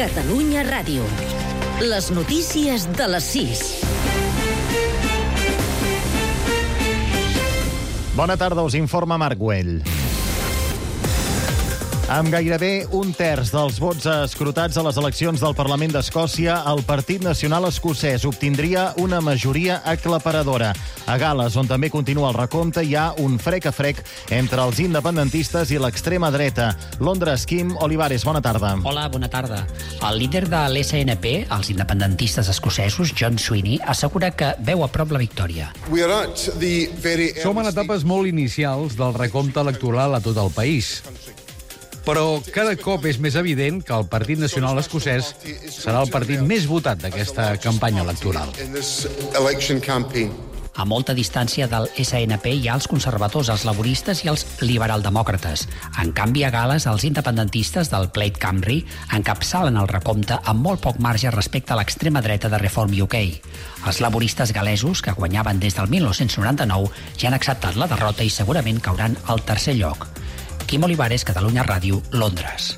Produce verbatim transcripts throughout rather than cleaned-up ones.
Catalunya Ràdio. Les notícies de les sis. Bona tarda, us informa Marc Güell. Amb gairebé un terç dels vots escrutats a les eleccions del Parlament d'Escòcia, el Partit Nacional Escocès obtindria una majoria aclaparadora. A Gal·les, on també continua el recompte, hi ha un frec a frec entre els independentistes i l'extrema dreta. Londres, Quim Olivares, bona tarda. Hola, bona tarda. El líder de l'S N P, els independentistes escocesos, John Sweeney, assegura que veu a prop la victòria. Som en etapes molt inicials del recompte electoral a tot el país. Però cada cop és més evident que el Partit Nacional Escocès serà el partit més votat d'aquesta campanya electoral. A molta distància del S N P hi ha els conservadors, els laboristes i els liberaldemòcrates. En canvi, a Gal·les, els independentistes del Plaid Cymru encapçalen el recompte amb molt poc marge respecte a l'extrema dreta de Reform U K. Els laboristes gal·lesos, que guanyaven des del mil nou-cents noranta-nou, ja han acceptat la derrota i segurament cauran al tercer lloc. Quim Olivares, Catalunya Ràdio, Londres.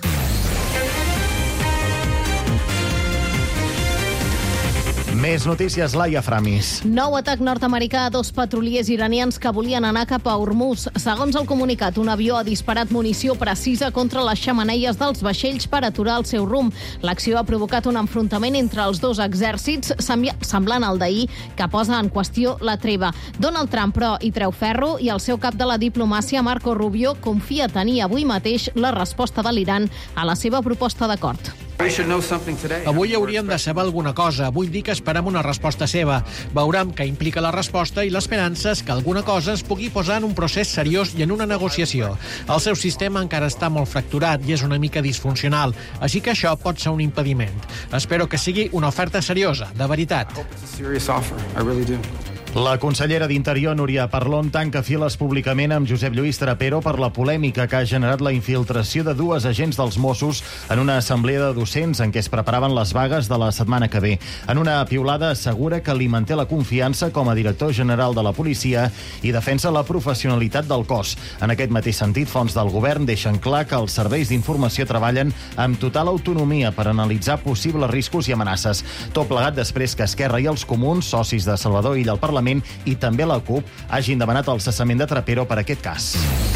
Més notícies, Laia Framis. Nou atac nord-americà a dos petroliers iranians que volien anar cap a Hormuz. Segons el comunicat, un avió ha disparat munició precisa contra les xemeneies dels vaixells per aturar el seu rumb. L'acció ha provocat un enfrontament entre els dos exèrcits, semblant al d'ahir, que posa en qüestió la treva. Donald Trump, però, hi treu ferro i el seu cap de la diplomàcia, Marco Rubio, confia tenir avui mateix la resposta de l'Iran a la seva proposta d'acord. Avui hauríem de saber alguna cosa. Vull dir que esperem una resposta seva. Veurem què implica la resposta i l'esperança és que alguna cosa es pugui posar en un procés seriós i en una negociació. El seu sistema encara està molt fracturat i és una mica disfuncional, així que això pot ser un impediment. Espero que sigui una oferta seriosa, de veritat. La consellera d'Interior, Núria Parlon, tanca files públicament amb Josep Lluís Trapero per la polèmica que ha generat la infiltració de dues agents dels Mossos en una assemblea de docents en què es preparaven les vagues de la setmana que ve. En una piulada assegura que li manté la confiança com a director general de la policia i defensa la professionalitat del cos. En aquest mateix sentit, fonts del govern deixen clar que els serveis d'informació treballen amb total autonomia per analitzar possibles riscos i amenaces. Tot plegat després que Esquerra i els Comuns, socis de Salvador Illa al Parlament, i també la CUP hagin demanat el cessament de Trapero per aquest cas.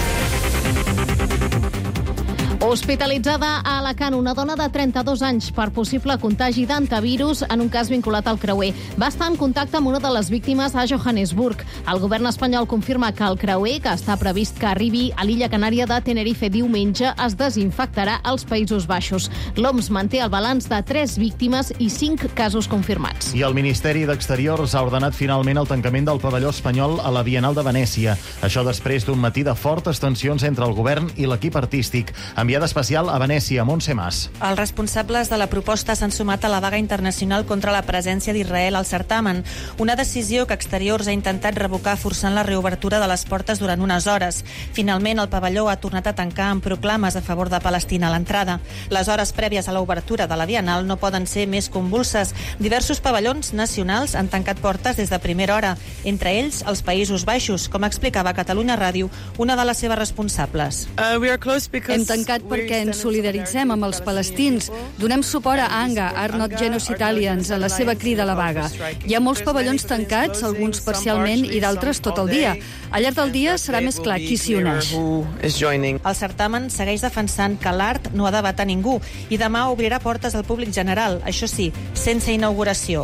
Hospitalitzada a Alacant una dona de trenta-dos anys per possible contagi d'antivirus en un cas vinculat al creuer. Va estar en contacte amb una de les víctimes a Johannesburg. El govern espanyol confirma que el creuer, que està previst que arribi a l'illa canària de Tenerife diumenge, es desinfectarà als Països Baixos. L'O M S manté el balanç de tres víctimes i cinc casos confirmats. I el Ministeri d'Exteriors ha ordenat finalment el tancament del pavelló espanyol a la Bienal de Venècia. Això després d'un matí de fortes tensions entre el govern i l'equip artístic. Enviada especial a Venècia, Montse Mas. Els responsables de la proposta s'han sumat a la vaga internacional contra la presència d'Israel al certamen. Una decisió que Exteriors ha intentat revocar forçant la reobertura de les portes durant unes hores. Finalment, el pavelló ha tornat a tancar amb proclames a favor de Palestina a l'entrada. Les hores prèvies a l'obertura de la Bienal no poden ser més convulses. Diversos pavellons nacionals han tancat portes des de primera hora, entre ells els Països Baixos, com explicava a Catalunya Ràdio una de les seves responsables. Uh, Hem tancat perquè ens solidaritzem amb els palestins. Donem suport a ANGA, Are Not Genocide Italians, en la seva crida a la vaga. Hi ha molts pavellons tancats, alguns parcialment i d'altres tot el dia. Al llarg del dia serà més clar qui s'hi uneix. El certamen segueix defensant que l'art no ha de vetar ningú i demà obrirà portes al públic general, això sí, sense inauguració.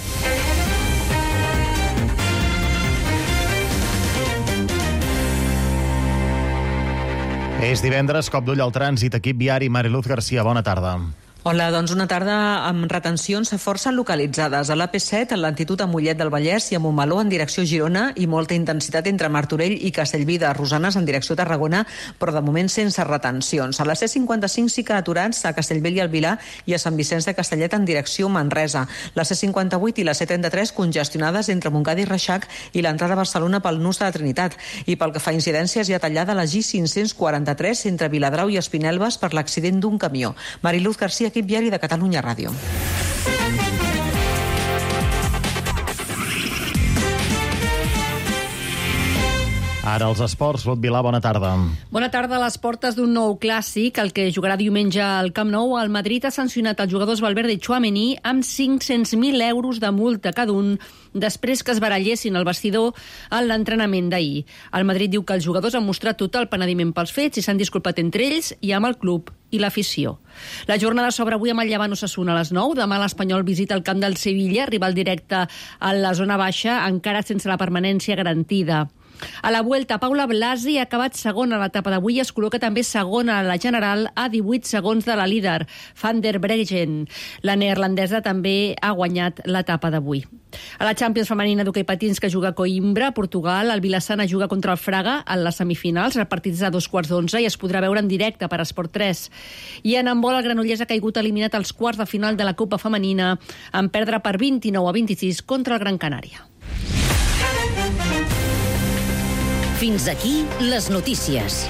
És divendres, cop d'ull al trànsit, equip viari, Mariluz Garcia, bona tarda. Hola, doncs una tarda amb retencions força localitzades. A l'A P set, en lentitud a Mollet del Vallès i a Montmeló en direcció Girona i molta intensitat entre Martorell i Castellví de Rosanes en direcció Tarragona, però de moment sense retencions. A la C cinquanta-cinc sí que aturats a Castellbell i el Vilar i a Sant Vicenç de Castellet en direcció Manresa. La C cinquanta-vuit i la C trenta-tres congestionades entre Montcada i Reixac i l'entrada a Barcelona pel nus de la Trinitat. I pel que fa a incidències, hi ha tallada la G cinc-cents quaranta-tres entre Viladrau i Espinelves per l'accident d'un camió. Mariluz Garcia, equip viari de Catalunya Ràdio. Ara els esports, Lot Vilà, bona tarda. Bona tarda. A les portes d'un nou clàssic, el que jugarà diumenge al Camp Nou, el Madrid ha sancionat els jugadors Valverde i Tchouaméni amb cinc-cents mil euros de multa cada un després que es barallessin al vestidor en l'entrenament d'ahir. El Madrid diu que els jugadors han mostrat total penediment pels fets i s'han disculpat entre ells i amb el club i l'afició. La jornada s'obre avui amb el Llevant Osasuna a les nou. Demà l'Espanyol visita el camp del Sevilla, rival directe a la zona baixa, encara sense la permanència garantida. A la Vuelta, Paula Blasi ha acabat segona a l'etapa d'avui i es col·loca també segona a la general a divuit segons de la líder, Van der Breggen. La neerlandesa també ha guanyat l'etapa d'avui. A la Champions femenina d'hoquei patins que juga a Coimbra, Portugal, el Vilassana juga contra el Fraga en les semifinals, repartits a dos quarts d'onze, i es podrà veure en directe per Esport tres. I en handbol, el Granollers ha caigut eliminat als quarts de final de la Copa Femenina en perdre per vint-i-nou a vint-i-sis contra el Gran Canària. Fins aquí les notícies.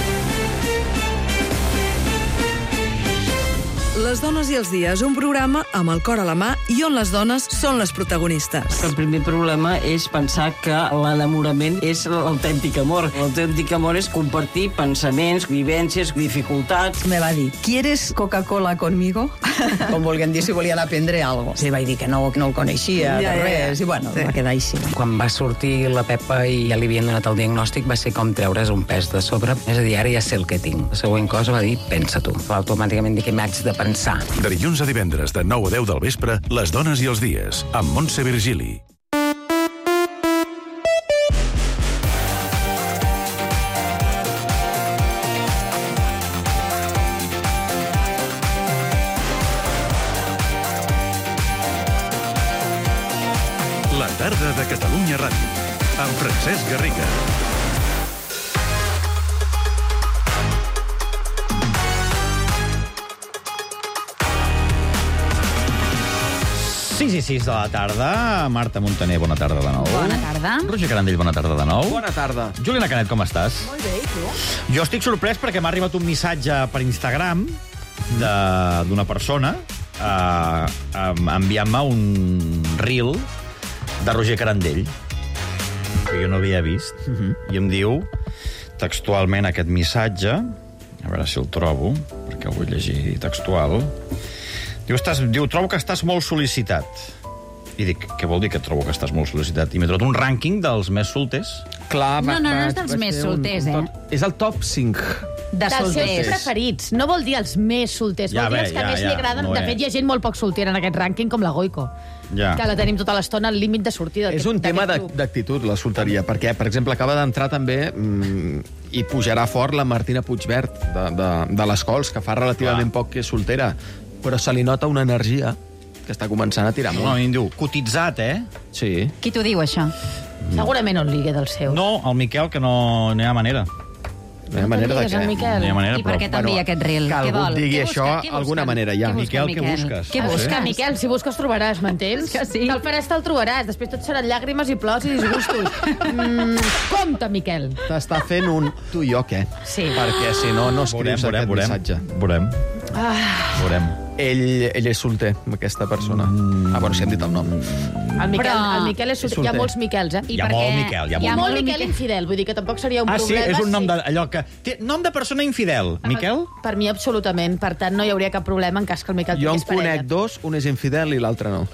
Les dones i els dies, un programa amb el cor a la mà i on les dones són les protagonistes. El primer problema és pensar que l'enamorament és l'autèntic amor. L'autèntic amor és compartir pensaments, vivències, dificultats. Me va dir, ¿quieres Coca-Cola conmigo? Com volguem dir, si volien aprendre alguna cosa. Sí, vaig dir que no, que no el coneixia, ja, de res, ja, ja. I bueno, sí. Va quedar així. Quan va sortir la Pepa i ja li havien donat el diagnòstic, va ser com treure's un pes de sobre. És a dir, ara ja sé el que tinc. La següent cosa va dir, pensa tu. Va automàticament dir que m'haig de pensar. De dilluns a divendres, de nou a deu del vespre, Les dones i els dies, amb Montse Virgili. La tarda de Catalunya Ràdio, amb Francesc Garriga. sis i sis de la tarda. Marta Montaner, bona tarda de nou. Bona tarda. Roger Carandell, bona tarda de nou. Bona tarda. Juliana Canet, com estàs? Molt bé, i tu? Jo estic sorprès perquè m'ha arribat un missatge per Instagram d'una persona uh, enviant-me un reel de Roger Carandell que jo no havia vist. Uh -huh. I em diu textualment aquest missatge, a veure si el trobo, perquè ho vull llegir textual. Diu, estàs, diu, trobo que estàs molt sol·licitat. I dic, què vol dir que trobo que estàs molt sol·licitat? I m'he trobat un rànquing dels més solters. Clar, no, no, no és dels més solters, eh? És el top cinc. De dels solters. seus preferits. No vol dir els més solters, Ja, vol dir bé, els que ja, més ja, li agraden. no De és. fet, hi ha gent molt poc soltera en aquest rànquing, com la Goico, Ja. que la tenim tota l'estona al límit de sortida. És un tema de- d'actitud, la solteria, perquè, per exemple, acaba d'entrar també mm, i pujarà fort la Martina Puigvert, de, de, de les Cols, que fa relativament poc que és soltera, però se li nota una energia que està començant a tirar molt. No, em diu, cotitzat, eh? Sí. Qui t'ho diu, això? Segurament on ligue del seu. No, el Miquel, que no, no hi ha manera. No hi ha manera de digues, què? el Miquel. No hi ha manera, I per però... què t'envia aquest reel? Que Què algú vol? et digui Què això, busca? Què alguna busca? manera hi ha. Què busca, Miquel, què busques? Què Ah, busques? que, Miquel, si busques trobaràs, m'entens? Que sí. Te'l faràs, te'l trobaràs. Després tot seran llàgrimes i plors i disgustos. mm, compte, Miquel. T'està fent un tu i jo què? Sí. Perquè si no, no escrius veurem, aquest veurem, missatge. Veurem, Ah, veurem. Ell, ell és solter, aquesta persona. Mm. Ah, bueno, si hem dit el nom. el, Miquel, Però- el Miquel és solter. És solter. Hi ha molts Miquels, eh? I Hi ha per molt què? Miquel, hi ha I molt. molt Miquel. Miquel infidel, vull dir que tampoc seria un Ah, sí? problema. És un nom sí. de... Allò que... Té nom de persona infidel. Miquel? Per mi, absolutament. Per tant, no hi hauria cap problema en cas que el Miquel Jo en tingués parella. conec dos, un és infidel i l'altre no.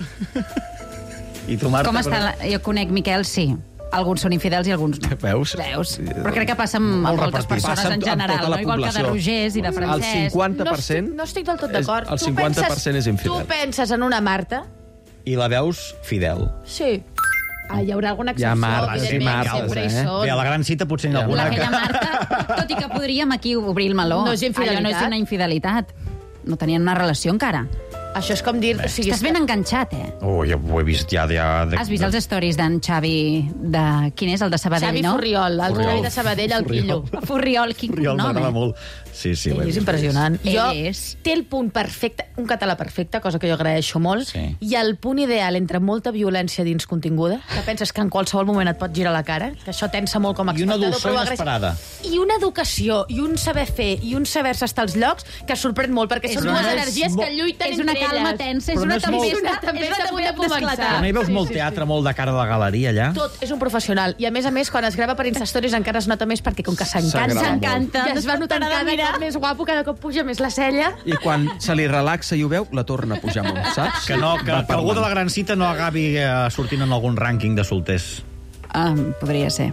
I tu, Marta? Com està? La... Jo conec Miquel, sí. Alguns són infidels i alguns no. Veus? Veus? Però crec que passa amb, amb Molt moltes repartit. persones Passa en amb general, tota la no? Igual que de població. Rogers i de El Francesc. cinquanta per cent... No estic, no estic del tot d'acord. El Tu cinquanta per cent penses- és infidel. Tu penses en una Marta? I la veus fidel. Sí. Ah, hi haurà alguna Hi ha excepció, Martes i evidentment, Martes, sempre hi eh? són. Bé, a la gran cita potser n'hi ha alguna. Aquella Marta, tot i que podríem aquí obrir el meló. No és infidelitat. Allò no és una infidelitat. No tenien una relació encara. Això és com dir... O sigui, Estàs ben enganxat, eh? Oh, ja ho he vist ja. ja de... Has vist els stories d'en Xavi... De... Quin és, el de Sabadell, Xavi no? Furriol, el Furriol. Xavi de Sabadell, el pillo. Furriol, quin Furriol cognom, m'agrada eh? molt. Sí, sí, ho he Ell és vist. impressionant. Ell Jo, és. té el punt perfecte, un català perfecte, cosa que jo agraeixo molt, Sí. i el punt ideal entre molta violència dins continguda, que penses que en qualsevol moment et pot girar la cara, que això tensa molt com a I una espectador, dolçor però agressiu. inesperada. I una educació, i un saber fer, i un saber-se estar als llocs, que sorprèn molt, perquè És són una- dues energies que lluiten és una entre calma tensa, és Però una no és molt- tempesta, També és una està a punt de tempesta començar. d'esclatar. Però no hi veus molt teatre, molt de cara de galeria, allà? Tot és un professional. I a més a més, quan es grava per Instastories encara es nota més perquè com que s'encanta, S'agrada molt. s'encanta, No i es va es pot notant parar de cada mirar. cop més guapo, cada cop puja més la cella. I quan se li relaxa i ho veu, la torna a pujar molt, saps? Que, no, que, Va que algú de parlant. la gran cita no acabi eh, sortint en algun rànquing de solters. Um, podria ser.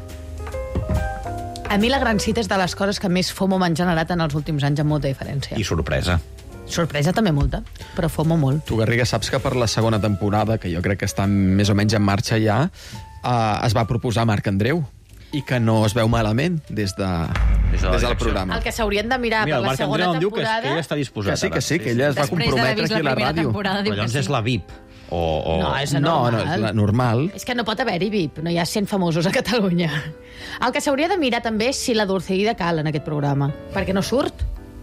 A mi la gran cita és de les coses que més FOMO m'han generat en els últims anys, amb molta diferència. I sorpresa. Sorpresa també molta, però FOMO molt. Tu, Garriga, saps que per la segona temporada, que jo crec que està més o menys en marxa ja, eh, es va proposar Marc Andreu i que no es veu malament des, de, Des de la des del direcció. programa. El que s'haurien de mirar Mira, per el la Marc segona Andreu em diu que, temporada... que ell està disposat. Que sí, ara. que sí, que ella es va Després d'haver comprometre vist aquí a la la primera ràdio. temporada, Però diu que llavors sí. és la V I P. O, o... No, és No, no, anormal. és la normal. És que no pot haver-hi V I P, no hi ha cent famosos a Catalunya. El que s'hauria de mirar també és si la Dulceida cal en aquest programa, perquè no surt.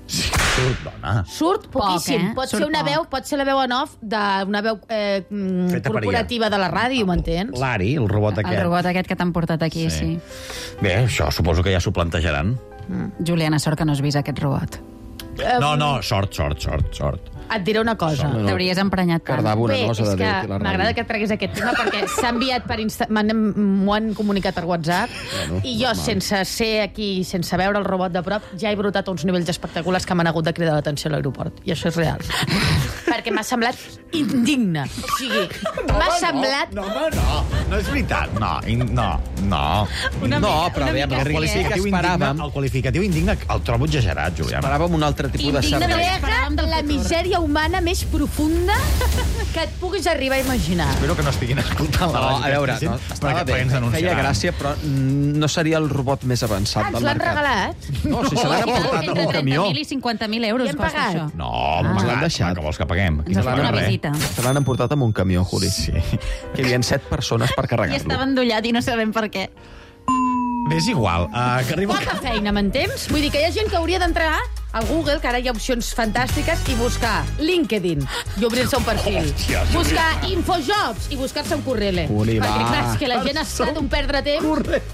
Surt, dona. Surt poquíssim. eh? Pot Surt ser una poc. veu, pot ser la veu en off d'una veu eh, mm, Feta per corporativa de la ràdio, m'entens? L'Ari, el robot aquest. El robot aquest que t'han portat aquí, sí. sí. Bé, això suposo que ja s'ho plantejaran. Juliana, sort que no has vist aquest robot. No, no, sort, sort, sort, sort. Et diré una cosa. No, no. T'hauries emprenyat tant. Cardava una Bé, cosa és de que Déu aquí a la m'agrada ràdio. que et treguis aquest tema perquè s'ha enviat per Insta... m'han- m'ho han comunicat per WhatsApp Bueno, i jo, normal. sense ser aquí, sense veure el robot de prop, ja he brotat a uns nivells espectaculars que m'han hagut de cridar l'atenció a l'aeroport. I això és real. perquè m'ha semblat indigne. O sigui, m'ha semblat... No, home, no. No és veritat. No, in, no, no. Una no, mica- però una aviam, mica el sí, qualificatiu, eh? indigne, Esperàvem. el qualificatiu indigne el trobo exagerat, Juliana. Esperàvem un altre tipus de Indigne servei. nega la misèria humana més profunda que et puguis arribar a imaginar. Espero que no estiguin escoltant la No, ràdio. a veure, aquesta no, gent, estava perquè- bé, perquè ens feia denunciaran. gràcia, però mm, no seria el robot més avançat Ah, ens del l'han mercat. regalat? No, si se l'han emportat amb Entre un camió. trenta mil i cinquanta mil euros I hem costa pagat? això. No, Ah. ah, Ens l'han pagat, deixat. que vols que paguem? Aquí Ens no ha es fet paga una res. visita. Se l'han emportat amb un camió, Juli. Sí. Que hi havia set persones per I carregar-lo. estava endollat i no sabem per què. Bé, és igual. Uh, que arriba... Poca feina, m'entens? Vull dir que hi ha gent que hauria d'entrar al Google, que ara hi ha opcions fantàstiques, i buscar LinkedIn i obrir-se un perfil. Hòstia, sí, Buscar Infojobs i buscar-se un currele. Uli, perquè, va. clar, és que la gent ha estat un perdre temps.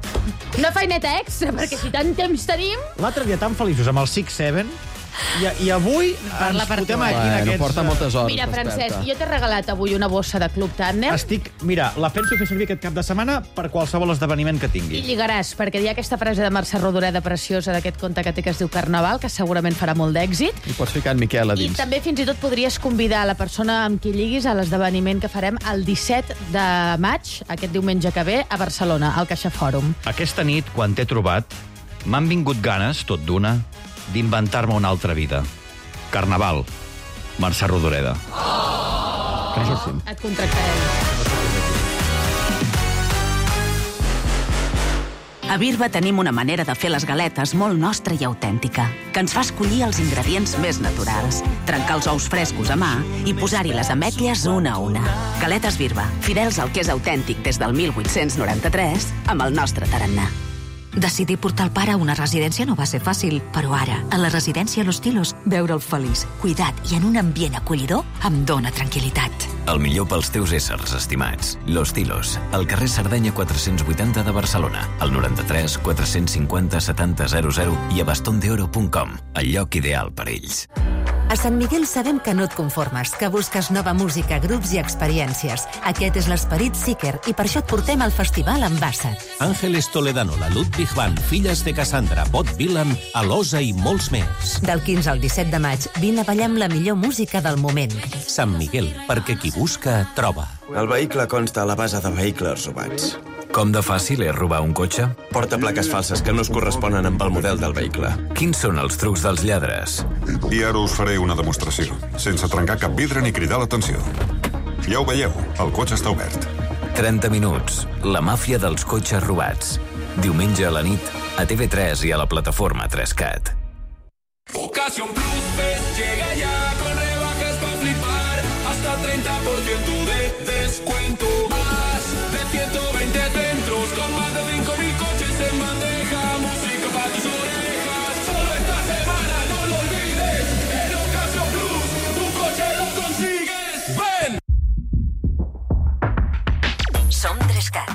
Una feineta extra, perquè si tant temps tenim... L'altre dia tan feliços amb el six seven i, i avui Parla ens per fotem tu, eh? aquí en Bueno, aquests... porta moltes hores. Mira, desperta. Francesc, jo t'he regalat avui una bossa de Club Tanner Estic... Mira, la penso fer servir aquest cap de setmana per qualsevol esdeveniment que i tingui. lligaràs, perquè hi ha aquesta frase de Mercè Rodoreda preciosa d'aquest conte que té que es diu Carnaval, que segurament farà molt d'èxit. I pots ficar en Miquel a I dins. també fins i tot podries convidar la persona amb qui lliguis a l'esdeveniment que farem el disset de maig, aquest diumenge que ve, a Barcelona, al Caixa Fòrum. Aquesta nit, quan t'he trobat, m'han vingut ganes, tot d'una, d'inventar-me una altra vida. Carnaval. Mercè Rodoreda. Que sortim. Et contractarem. A Birba tenim una manera de fer les galetes molt nostra i autèntica, que ens fa escollir els ingredients més naturals, trencar els ous frescos a mà i posar-hi les ametlles una a una. Galetes Birba, fidels al que és autèntic des del mil vuit-cents noranta-tres, amb el nostre tarannà. Decidir portar el pare a una residència no va ser fàcil, però ara, a la residència Los Tilos, veure'l feliç, cuidat i en un ambient acollidor em dóna tranquil·litat. El millor pels teus éssers estimats. Los Tilos, al carrer Sardenya quatre-cents vuitanta de Barcelona, al noranta-tres quatre-cents cinquanta setanta zero zero i a bastondeoro punt com, el lloc ideal per ells. A Sant Miguel sabem que no et conformes, que busques nova música, grups i experiències. Aquest és l'esperit Seeker i per això et portem al festival Ambassad. Ángeles Toledano, la Ludwig Band, Filles de Cassandra, Bob Dylan, Alosa i molts més. Del quinze al disset de maig, vine a ballar amb la millor música del moment. Sant Miguel, perquè qui busca, troba. El vehicle consta a la base de vehicles robats. Com de fàcil és robar un cotxe? Porta plaques falses que no es corresponen amb el model del vehicle. Quins són els trucs dels lladres? I ara us faré una demostració, sense trencar cap vidre ni cridar l'atenció. Ja ho veieu, el cotxe està obert. trenta minuts. La màfia dels cotxes robats. Diumenge a la nit, a T V tres i a la plataforma tres cat. Ocasión Plus Fest llega ya con rebajas para flipar. Hasta treinta por ciento de descuento. Más de ciento veinte centros con más de cinco mil coches en bandeja. Música para tus orejas. Solo esta semana, no lo olvides. En Ocasión Plus, tu coche lo consigues. ¡Ven! Som tres cat.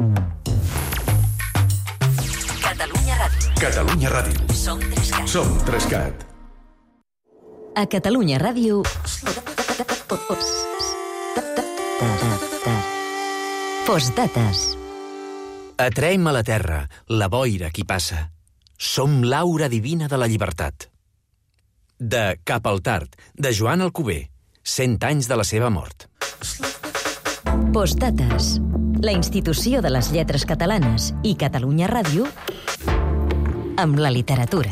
Catalunya Ràdio. Catalunya Ràdio. Som tres cat. Som tres cat. A Catalunya Ràdio... Postdates. Atraem a la terra la boira qui passa. Som l'aura divina de la llibertat. De Cap al Tard, de Joan Alcover. Cent anys de la seva mort. Postdates. La institució de les lletres catalanes i Catalunya Ràdio amb la literatura.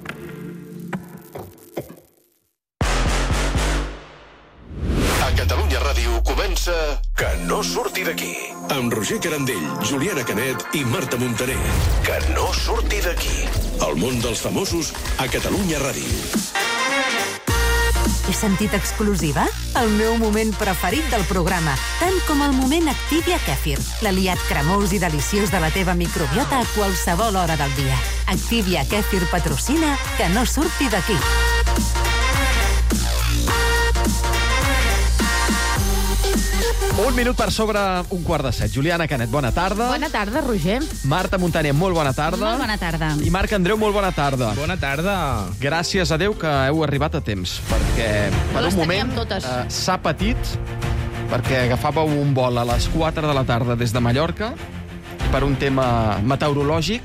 A Catalunya Ràdio comença Que no surti d'aquí. Amb Roger Carandell, Juliana Canet i Marta Montaner. Que no surti d'aquí. El món dels famosos a Catalunya Ràdio. He sentit exclusiva? El meu moment preferit del programa, tant com el moment Activia Kefir, l'aliat cremós i deliciós de la teva microbiota a qualsevol hora del dia. Activia Kefir patrocina Que no surti d'aquí. Un minut per sobre un quart de set. Juliana Canet, bona tarda. Bona tarda, Roger. Marta Montaner, molt bona tarda. Molt bona tarda. I Marc Andreu, molt bona tarda. Bona tarda. Gràcies a Déu que heu arribat a temps, perquè per les un moment totes. eh, s'ha patit, perquè agafàveu un vol a les quatre de la tarda des de Mallorca, per un tema meteorològic.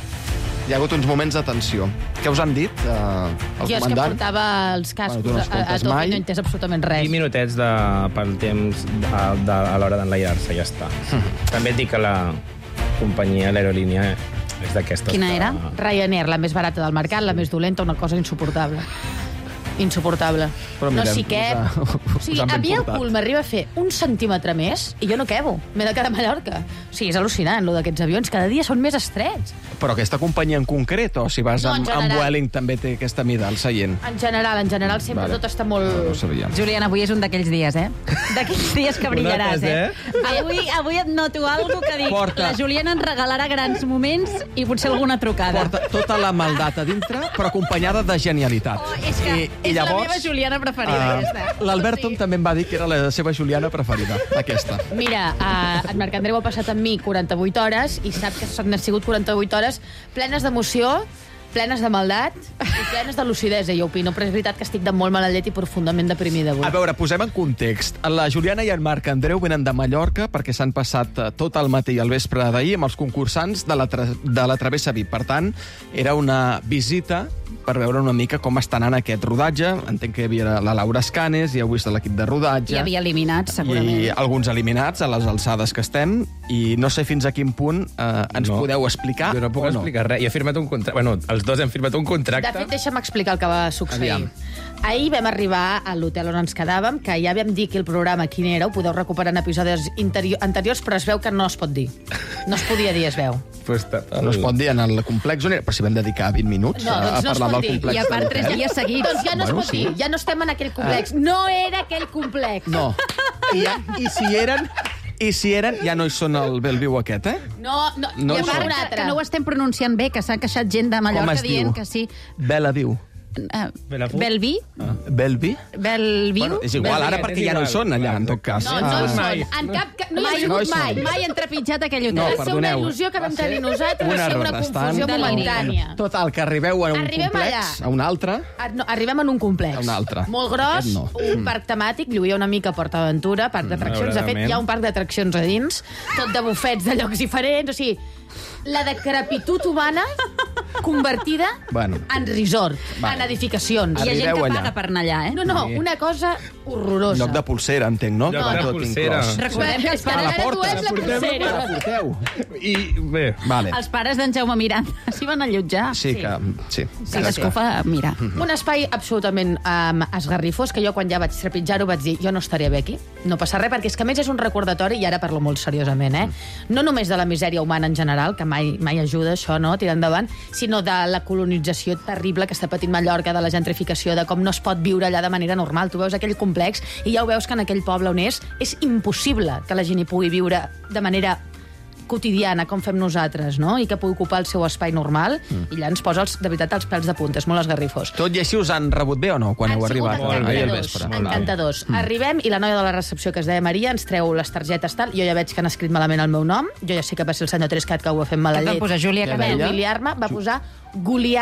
Hi ha hagut uns moments de tensió. Què us han dit, eh, el Jo és que comandant? portava els cascos Bueno, tu no a, a escoltes tot mai. i no he entès absolutament res. vint minutets de, pel temps de, de, a l'hora d'enlairar-se, ja està. També et dic que la companyia, l'aerolínia, és d'aquestes. Quina que- era? Ryanair, la més barata del mercat, la més dolenta, una cosa insuportable. Insuportable. Però no mirem, sé què... us ha- O us sigui, han a ben mi el portat. cul m'arriba a fer un centímetre més i jo no quebo. M'he de quedar a Mallorca. O sigui, és al·lucinant, lo d'aquests avions. Cada dia són més estrets. Però aquesta companyia en concret, o si vas No, en amb, amb general. Vueling també té aquesta mida al seient? En general, en general, sempre Vale. tot està molt... No ho sabíem. Juliana, avui és un d'aquells dies, eh? D'aquells dies que brillaràs, notes, eh? eh? Avui, avui et noto alguna que dic. Porta. La Juliana ens regalarà grans moments i potser alguna trucada. Porta tota la maldat a dintre, però acompanyada de genialitat. Oh, és que I, i és llavors, la meva Juliana preferida, eh, aquesta. L'Alberto també em va dir que era la seva Juliana preferida, aquesta. Mira, uh, en Marc Andreu ha passat amb mi quaranta-vuit hores i sap que s'han sigut quaranta-vuit hores plenes d'emoció, plenes de maldat i plenes de lucidesa, jo opino. Però és veritat que estic de molt mala llet i profundament deprimida avui. A veure, posem en context. La Juliana i en Marc Andreu venen de Mallorca perquè s'han passat eh, tot el matí i el vespre d'ahir amb els concursants de la, tra de la Travessa V I P. Per tant, era una visita per veure una mica com està anant aquest rodatge. Entenc que hi havia la Laura Escanes, hi heu vist l'equip de rodatge. Hi havia eliminats, segurament. I alguns eliminats a les alçades que estem. I no sé fins a quin punt eh, ens No. podeu explicar Jo no puc o no. explicar res. Jo he firmat un contracte... Bueno, els dos hem firmat un contracte. De fet, deixa'm explicar el que va succeir. Aviam. Ahir vam arribar a l'hotel on ens quedàvem, que ja vam dir que el programa quin era, ho podeu recuperar en episodis anteriors, però es veu que no es pot dir. No es podia dir, es veu. Pues No es pot dir en el complex on era, però si vam dedicar vint minuts No, a, doncs a no es parlar pot del dir. complex. I a part, de tres l'hotel. dies seguits. Doncs ja no Bueno, es pot sí. dir, ja no estem en aquell complex. No era aquell complex. No. I, I si eren... I si eren, ja no hi són al Bellviu aquest, eh? No, no, No i a hi part són. un Que, altre. que no ho estem pronunciant bé, que s'ha queixat gent de Com Mallorca es dient diu? que sí. Bellviu. Uh, Bellafú? Belvi? Belvi? Belviu? Bueno, és igual, ara Belvi, perquè és ja no hi igual. són allà, en tot cas. No, no Ah. hi són. En cap, ca- no hi ha Mai, sigut no hi són. mai. mai han trepitjat aquell hotel. No, Va ser una perdoneu. il·lusió que vam tenir nosaltres, Un va ser error una bastant. confusió momentània. Total, que arribeu a un Arribem complex, allà. a un altre. Ah, no, arribem en un complex. Un altre. Molt gros, Aquest no. un Mm. parc temàtic, lluïa una mica Port Aventura, parc d'atraccions. De fet, malauradament. hi ha un parc d'atraccions a dins, tot de bufets de llocs diferents. O sigui, la decrepitud humana convertida Bueno. en resort, Vale. en edificacions. Hi ha gent Arribeu que allà. paga per anar allà, eh? No, no, Sí. una cosa horrorosa. Lloc de pulsera, entenc, no? Lloc Que va de tot pulsera. inclòs. Recordem que els Que A pares, la ara tu porta. és la pulsera. La porteu. I bé, Vale. els pares d'en Jaume Miranda s'hi van allotjar. Sí, que... Sí. Cadascú fa... Mira. Un espai absolutament um, esgarrifós, que jo quan ja vaig trepitjar-ho vaig dir jo no estaré bé aquí, no passa res, perquè és que a més és un recordatori, i ara parlo molt seriosament, eh? No només de la misèria humana en general, que mai, mai ajuda això, no?, tirar endavant, sinó de la colonització terrible que està patint Mallorca, de la gentrificació, de com no es pot viure allà de manera normal. Tu veus aquell complex i ja ho veus que en aquell poble on és, és impossible que la gent hi pugui viure de manera quotidiana, com fem nosaltres, no?, i que pugui ocupar el seu espai normal, mm. i allà ens posa, els, de veritat, els pèls de punta, és molt esgarrifós. Tot i així us han rebut bé o no, quan Han heu sigut arribat? Molt bé. Ahir al encantadors, vespre. encantadors. Mm. Arribem i la noia de la recepció, que es deia Maria, ens treu les targetes tal. Jo ja veig que han escrit malament el meu nom. Jo ja sé que va ser el senyor Trescat que ho va fer amb mala Què et va llet. posar, Júlia Per Cabell? humiliar-me, va posar Guliana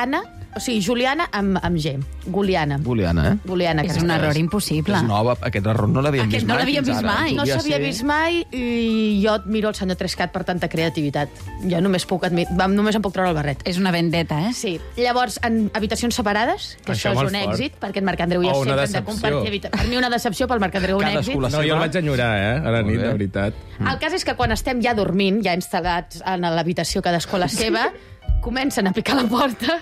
O sigui, Juliana amb, amb G. Guliana. Guliana, eh? Guliana. És un error impossible. És nova, aquest error no l'havíem vist mai. No l'havíem vist mai. No s'havia ser... vist mai i jo admiro el senyor Trescat per tanta creativitat. Jo només puc admir... només em puc treure el barret. És una vendetta, eh? Sí. Llavors, en habitacions separades, que això, això és un fort. èxit, perquè en Marc Andreu ja oh, sempre hem de compartir habitacions. Per mi una decepció, pel Marc Andreu un èxit. No, jo el vaig enyorar, eh? A la nit, de veritat. El cas és que quan estem ja dormint, ja instal·lats en l'habitació cadascú a la seva, comencen a picar la porta.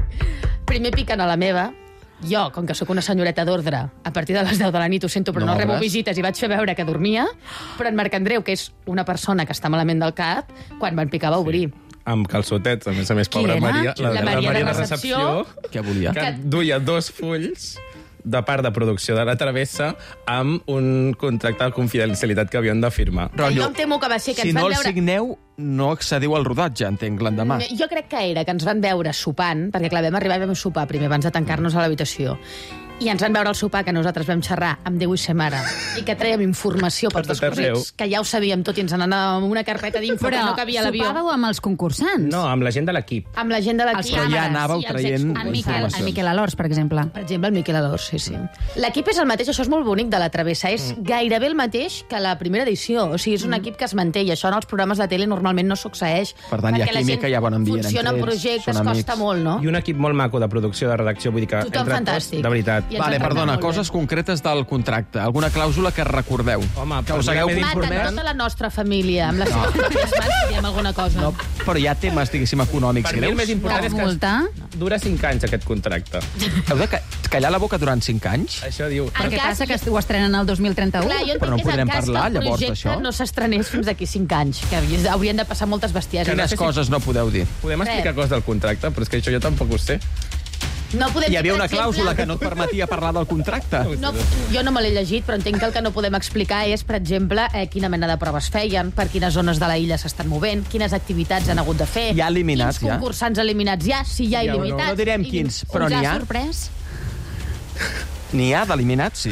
Primer piquen a la meva. Jo, com que sóc una senyoreta d'ordre, a partir de les deu de la nit ho sento, però no, no rebo visites i vaig fer veure que dormia. Però en Marc Andreu, que és una persona que està malament del cap, quan van picar va obrir. Amb calçotets, a més a més, pobra Maria. La, la Maria de recepció. Què volia? Que duia dos fulls de part de producció de la Travessa amb un contracte de confidencialitat que havien de firmar. Rotllo, jo em temo que va ser que si ens van no el veure... signeu, no accediu al rodatge, entenc, l'endemà. Jo crec que era que ens van veure sopant, perquè clar, vam arribar i vam sopar primer abans de tancar-nos a l'habitació. I ens van veure al sopar que nosaltres vam xerrar amb Déu i sa mare i que trèiem informació pels descobrits, que ja ho sabíem tot i ens n'anàvem amb una carpeta d'info que no cabia a l'avió. Però sopàveu amb els concursants? No, amb la gent de l'equip. Amb la gent de l'equip. Però ja anàveu traient informació. El Miquel Alors, per exemple. Per exemple, el Miquel Alors, sí, sí. L'equip és el mateix, això és molt bonic de la Travessa, és gairebé el mateix que la primera edició. O sigui, és un equip que es manté i això en els programes de tele normalment no succeeix. Per tant, hi ha química, hi ha bon ambient entre ells. Funciona en projectes, costa molt, no? I un equip molt maco de producció, de redacció, vull dir que tothom entre fantàstic. tots, de veritat. Vale, perdona, coses concretes del contracte. Alguna clàusula que recordeu? Home, que us hagueu informat. Tota la nostra família, amb les seves pròpies mans, diem alguna cosa. No, però hi ha temes, diguéssim, econòmics greus. Per mi el més important és que multa? Dura cinc anys, aquest contracte. Heu de callar la boca durant cinc anys? Això diu. Però què passa, que ho estrenen el dos mil trenta-u? Clar, jo però no podrem que parlar, el llavors, projecte d'això? no s'estrenés fins d'aquí cinc anys, que haurien de passar moltes bestieses. Quines coses no podeu dir? Podem explicar coses del contracte, però és que això jo tampoc ho sé. No podem Hi havia dir, una exemple, clàusula que no et permetia parlar del contracte. No, jo no me l'he llegit, però entenc que el que no podem explicar és, per exemple, eh, quina mena de proves feien, per quines zones de la illa s'estan movent, quines activitats han hagut de fer, hi ha eliminats, quins ja. concursants eliminats hi ha, si hi ha il·limitats. No, no direm quins, però n'hi ha. Us ha sorprès? N'hi ha d'eliminats, sí.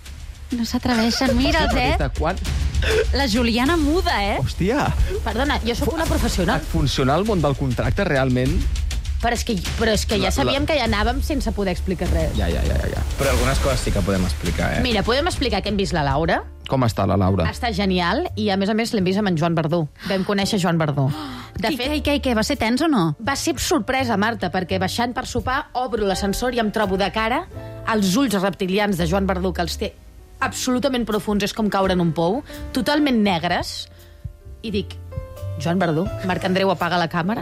No s'atreveixen. Mira'ls, eh? Quan... La Juliana muda, eh? Hòstia. Perdona, jo sóc una professional. Funcionar el món del contracte realment... Però és que, però és que ja sabíem que hi anàvem sense poder explicar res. Ja, ja, ja, ja. Però algunes coses sí que podem explicar, eh? Mira, podem explicar que hem vist la Laura. Com està la Laura? Està genial, i a més a més l'hem vist amb en Joan Verdú. Vam conèixer Joan Verdú. De fet, I què, i què? Va ser tens o no? Va ser sorpresa, Marta, perquè baixant per sopar obro l'ascensor i em trobo de cara els ulls reptilians de Joan Verdú, que els té absolutament profuns, és com caure en un pou, totalment negres, i dic, Joan Verdú, Marc Andreu apaga la càmera...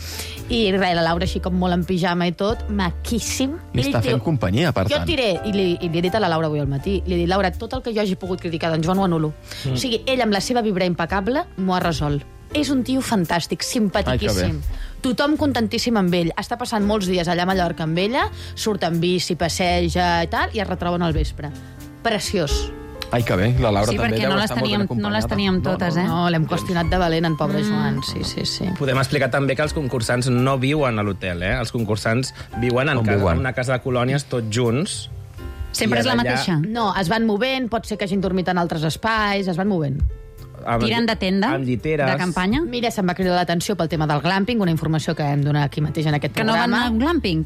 I res, la Laura així com molt en pijama i tot, maquíssim. Li està fent companyia, per tant. Jo et diré, i li, i li he dit a la Laura avui al matí, li he dit, Laura, tot el que jo hagi pogut criticar d'en Joan ho anulo. Mm. O sigui, ell amb la seva vibra impecable m'ho ha resolt. És un tio fantàstic, simpatiquíssim. Ai, tothom contentíssim amb ell. Està passant molts dies allà a Mallorca amb ella, surt en bici, passeja i tal, i es retroben al vespre. Preciós. Ai, que bé, la Laura sí, també deu no estar molt ben acompanyada. No les teníem totes, no, no, eh? No, l'hem qüestionat de valent, en pobre mm. Joan, sí, sí, sí. Podem explicar també que els concursants no viuen a l'hotel, eh? Els concursants viuen en, casa, en una casa de colònies tots junts. Sempre és la allà... mateixa? No, es van movent, pot ser que hagin dormit en altres espais, es van movent. Amb, Tiren de tenda? Amb lliteres. De campanya? Mira, se'm va cridar l'atenció pel tema del glamping, una informació que hem donat aquí mateix en aquest que programa. Que no van al glamping?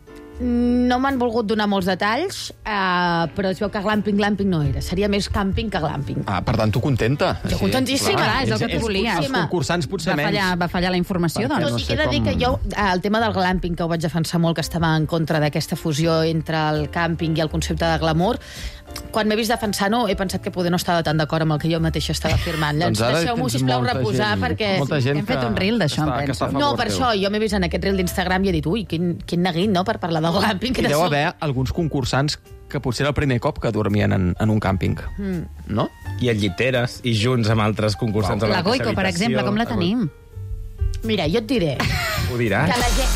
No m'han volgut donar molts detalls, eh, però es veu que glamping, glamping no era. Seria més camping que glamping. Ah, per tant, tu contenta. Jo contentíssima. Clar, és el que tu volies. Els concursants potser va fallar, menys. Va fallar la informació, doncs. Tot i que he de dir que jo, el tema del glamping, que ho vaig defensar molt, que estava en contra d'aquesta fusió entre el càmping i el concepte de glamour, quan m'he vist defensant-ho, he pensat que poder no estava tan d'acord amb el que jo mateixa estava afirmant. Doncs deixeu-m'ho, sisplau, reposar, gent, perquè... Hem fet un reel d'això, em penso. No, per això, jo m'he vist en aquest reel d'Instagram i he dit, ui, quin, quin neguit, no?, per parlar del glamping. I deu haver alguns concursants que potser era el primer cop que dormien en, en un càmping, mm. no? I a lliteres, i junts amb altres concursants. Wow. La Goico, per exemple, com la tenim? Mira, jo et diré... Ho diràs? Que la gent...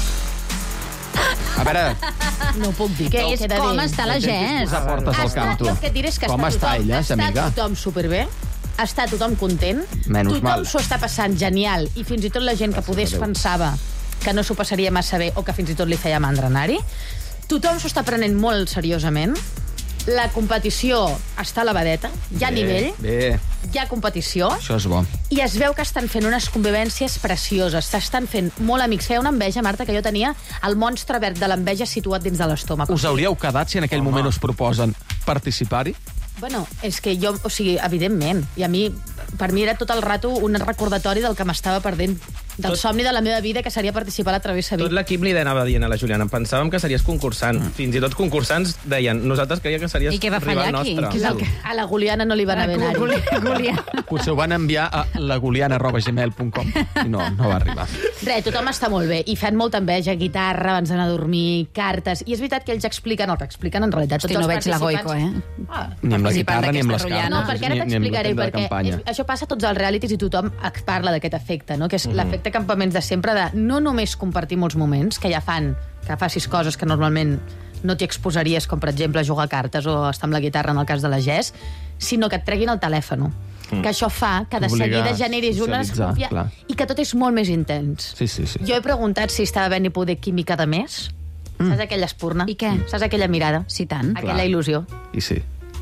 A veure... No ho puc dir. Què és? Com està la Jess? Portes al camp, tu. Jo el que et diré és que com està tothom, ella, està tothom superbé, està tothom content, Menys tothom mal. s'ho està passant genial, i fins i tot la gent que podés pensava que no s'ho passaria massa bé o que fins i tot li feia mandra anar-hi, tothom s'ho està prenent molt seriosament, La competició està a la vedeta, hi ha nivell, Bé, hi ha competició, això és bo. i es veu que estan fent unes convivències precioses, s'estan fent molt amics. Feia una enveja, Marta, que jo tenia el monstre verd de l'enveja situat dins de l'estómac. Us hauríeu quedat si en aquell moment us proposen participar-hi? Bueno, és que jo, o sigui, evidentment, i a mi, per mi era tot el rato un recordatori del que m'estava perdent, del tot... somni de la meva vida, que seria participar a la Travessa Vic. Tot l'equip li anava dient a la Juliana, pensàvem que series concursant. Mm. Fins i tot concursants deien, nosaltres creiem que series rival nostre. Qui aquí? A la Juliana no li van haver anar. Potser ho van enviar a laguliana arroba gmail punt com i no, no va arribar. Res, tothom està molt bé, i fan molta enveja, guitarra, abans d'anar a dormir, cartes, i és veritat que ells expliquen el que expliquen en realitat. Hosti, no veig la Goico, eh? Ah, ni amb la guitarra ni amb les cartes. No, perquè ara t'explicaré, perquè és, això passa a tots els realities i tothom parla d'aquest efecte, no? Que és mm -hmm. l'efecte campaments de sempre, de no només compartir molts moments, que ja fan que facis coses que normalment no t'hi exposaries, com per exemple jugar a cartes o estar amb la guitarra en el cas de la Jess, sinó que et treguin el telèfon. Mm. Que això fa que de seguida generis una desconfiança i que tot és molt més intens. Sí, sí, sí. Jo he preguntat si estava havent-hi poder química de més. Mm. Saps aquella espurna? I què? Saps aquella mirada? Sí, tant. Aquella Clar. il·lusió. I sí.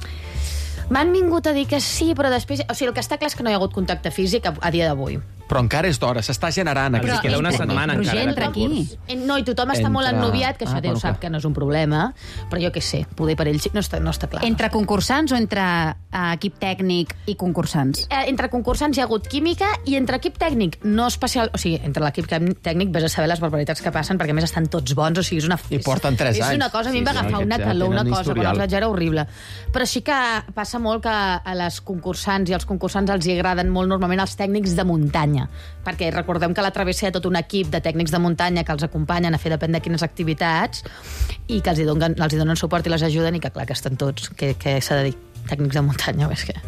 M'han vingut a dir que sí, però després... O sigui, el que està clar és que no hi ha hagut contacte físic a, a dia d'avui. Però encara és d'hora, s'està generant. Però queda una setmana encara. Roger, entra aquí. No, i tothom està Entra... molt ennuviat, que això Ah, Déu bueno, sap que no és un problema, però jo què sé, poder per ells no està, no està clar. Entre concursants o entre uh, equip tècnic i concursants? Eh, entre concursants hi ha hagut química i entre equip tècnic no especial... O sigui, entre l'equip tècnic vés a saber les barbaritats que passen, perquè a més estan tots bons, o sigui, és una... I porten tres és anys. És una cosa, a mi em va Sí, sí, agafar no, una ja calor, una tenen cosa, historial. quan els vaig era horrible. Però sí que passa molt que a les concursants i als concursants els hi agraden molt normalment els tècnics de muntanya, perquè recordem que la travessa hi ha tot un equip de tècnics de muntanya que els acompanyen a fer depèn de quines activitats i que els hi donen, els hi donen suport i les ajuden, i que clar que estan tots, que, que s'ha de dir, tècnics de muntanya, és que...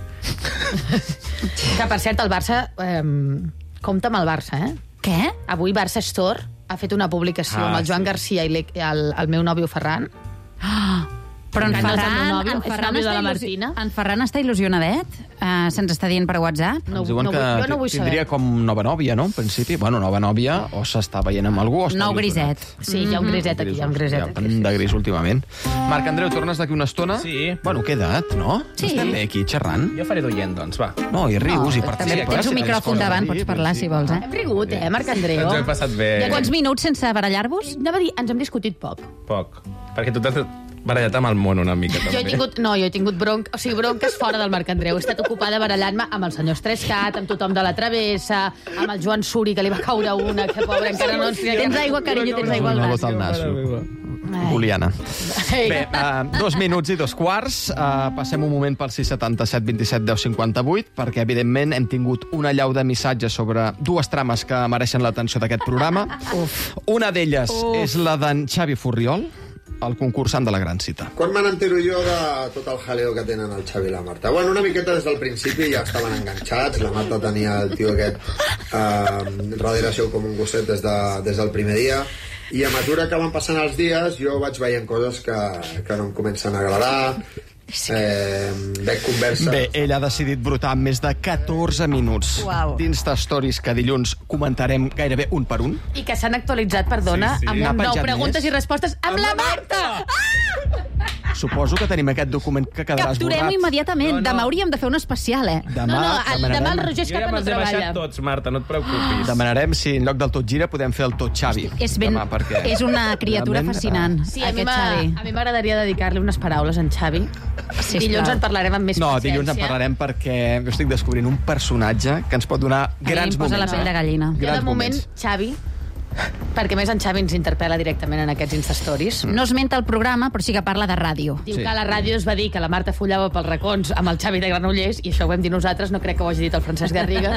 que per cert, el Barça eh, compta amb el Barça, eh? Què? Avui Barça Store ha fet una publicació ah, amb el Joan sí. Garcia i el, el meu nòvio Ferran. Ah, però en Que no és el Ferran, meu nòvio, en és Ferran, nòvio de està la il·lusi- Martina. en Ferran està il·lusionadet? Uh, Se'ns està dient per WhatsApp? No, Ens diuen no, que vull- jo no vull tindria saber. com nova nòvia, no? En principi, bueno, nova nòvia, o s'està veient amb algú o està Nou il·lusionat. griset. Sí, hi ha un griset aquí, hi ha un griset Hi ha aquí. de gris últimament. Marc Andreu, tornes d'aquí una estona? Sí. Bueno, queda't, no? Sí. Estem bé aquí xerrant. Jo faré d'oient, doncs, va. No, i rius, No, i també participes. tens un i tens micròfon coses a davant, dir, pots parlar, sí. si vols, eh? Hem rigut, eh, Marc Andreu? Ens ho hem passat bé. Quants minuts sense barallar-vos? Anava a dir, ens hem discutit poc. Poc. Perquè tu t'has barallat amb el món una mica, també. Jo he tingut, no, jo he tingut bronc, o sigui, bronques fora del Marc Andreu. He estat ocupada barallant-me amb el senyor Estrescat, amb tothom de la Travessa, amb el Joan Suri, que li va caure una, que pobre, encara no ens... Tens aigua, carinyo, tens aigua al Una nas. gota al nas. Juliana. Bé, uh, dos minuts i dos quarts. Uh, passem un moment pel sis setanta-set vint-i-set deu cinquanta-vuit, perquè, evidentment, hem tingut una llau de missatges sobre dues trames que mereixen l'atenció d'aquest programa. Uf. Una d'elles és la d'en Xavi Furriol, el concursant de la gran cita. Quan me n'entero jo de tot el jaleo que tenen el Xavi i la Marta? Bueno, una miqueta des del principi ja estaven enganxats. La Marta tenia el tio aquest eh, darrere seu com un gosset des, de, des del primer dia. I a mesura que van passant els dies jo vaig veient coses que, que no em comencen a agradar. Eh, veig converses... Bé, ell ha decidit brotar en més de catorze minuts Uau. dins de stories que dilluns comentarem gairebé un per un. I que s'han actualitzat, perdona, Sí, sí. amb N'ha un nou penjat preguntes més? i respostes amb, la Marta! Suposo que tenim aquest document que quedarà Capturem-ho esborrat. immediatament. No, no. Demà hauríem de fer un especial, eh? Demà, No, no, el, demanarem, demà el Roger Jo ja Escapa no me'ls he baixat treballa. tots, Marta, no et preocupis. demanarem si en lloc del tot gira podem fer el tot Xavi. És, ben, demà, perquè és una criatura realment, fascinant, Sí, a mi aquest m'ha- Xavi. a mi m'agradaria dedicar-li unes paraules a en Xavi. Sisplau. Dilluns en parlarem amb més No, paciència. dilluns en parlarem perquè jo estic descobrint un personatge que ens pot donar A mi grans em posa moments. la pell de gallina. Jo, de Grans moment, moments. Xavi, perquè a més en Xavi ens interpel·la directament en aquests Instastories. No esmenta el programa, però sí que parla de ràdio. Diu que a la ràdio es va dir que la Marta follava pels racons amb el Xavi de Granollers, i això ho vam dir nosaltres, no crec que ho hagi dit el Francesc Garriga.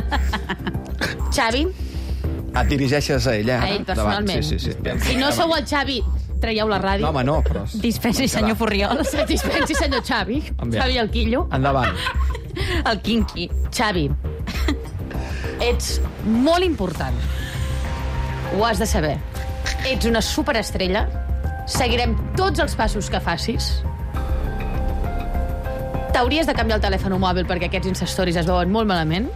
Xavi, Et dirigeixes a ella. a ell personalment. Sí, sí, sí. Si no sou el Xavi, traieu la ràdio. No, home, no, però... Dispensi, senyor Furriol. Dispensi, senyor Xavi. Enviat. Xavi el Quillo. Endavant. El Quinqui. Xavi, ets molt important. Ho has de saber. Ets una superestrella. Seguirem tots els passos que facis. T'hauries de canviar el telèfon mòbil perquè aquests Instastories es veuen molt malament.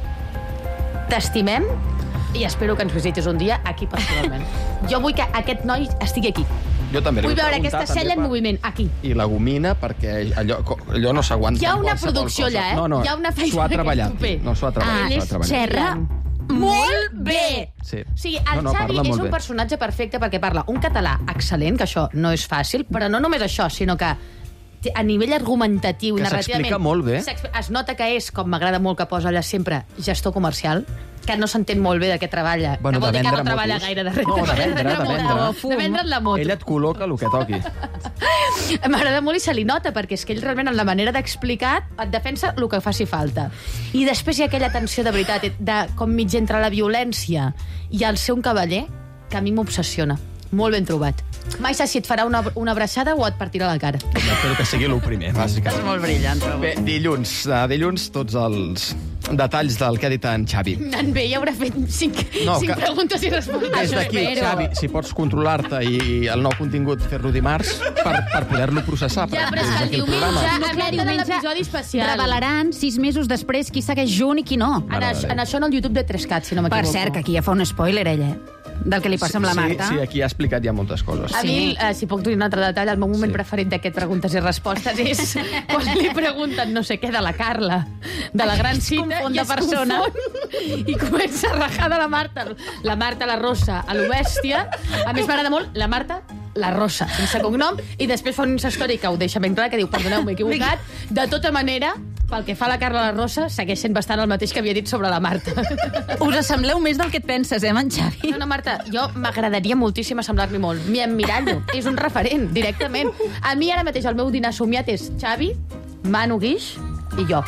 T'estimem i espero que ens visitis un dia aquí personalment. Jo vull que aquest noi estigui aquí. Jo també Vull li veure preguntar, aquesta cella també, en moviment, aquí. I la gomina, perquè allò, allò no s'aguanta. Hi ha una qualsevol producció cosa. allà, eh? No, no, Hi ha una feina s'ho ha d'aquest treballat. tupé. No, s'ho ha treballat. Ah, s'ho ha ell treballat. xerra molt bé. Sí. O sigui, el No, no, Xavi parla molt és un bé. personatge perfecte perquè parla un català excel·lent, que això no és fàcil, però no només això, sinó que té- a nivell argumentatiu, Que narrativament... s'explica molt bé. s'expli- Es nota que és, com m'agrada molt que posa allà sempre, gestor comercial, que no s'entén molt bé de què treballa, Bueno, que vol de dir que no vendre treballa motos. gaire de res. No, de Treballa vendre, de moto. vendre. De vendre't la moto. Ell et col·loca el que toqui. M'agrada molt i se li nota, perquè és que ell realment, en la manera d'explicar, et defensa el que faci falta. I després hi ha aquella tensió de veritat, de com mig entre la violència i el ser un cavaller, que a mi m'obsessiona. Molt ben trobat. Mai saps si et farà una, una abraçada o et partirà la cara. Espero que sigui el primer, bàsicament. És molt brillant, trobo. Bé, dilluns, de dilluns, tots els detalls del que ha dit en Xavi. Anant bé, ja haurà fet cinc, No, cinc que- preguntes i respostes. Des d'aquí, Xavi, si pots controlar-te i el nou contingut fer-lo dimarts per, per poder-lo processar. Ja, però des és que el d'aquí diumenge programa. emetem l'episodi especial. Revelaran sis mesos després qui segueix junt i qui no. En, això, en això en el YouTube de tres cat, si no Per m'equivoco. cert, que aquí ja fa un spoiler, ella, eh? Del que li passa amb la Marta. Sí, sí, aquí ha explicat ja moltes coses. A mi, eh, si puc dir un altre detall, el meu moment sí. preferit d'aquest preguntes i respostes és quan li pregunten no sé què de la Carla, de la gran cita, confon i de es persona. confon, i comença a rajar de la Marta. La Marta, la Rosa, a l'Obèstia. A més, m'agrada molt la Marta, la Rosa, sense cognom, i després fa un històric que ho deixa ben clar, que diu, perdoneu, m'he equivocat. De tota manera, pel que fa a la Carla la Rosa, segueix sent bastant el mateix que havia dit sobre la Marta. Us assembleu més del que et penses, eh, en Xavi? No, no, Marta, jo m'agradaria moltíssim assemblar-li molt. M'hi emmirallo. És un referent, directament. A mi ara mateix el meu dinar somiat és Xavi, Manu Guix i jo.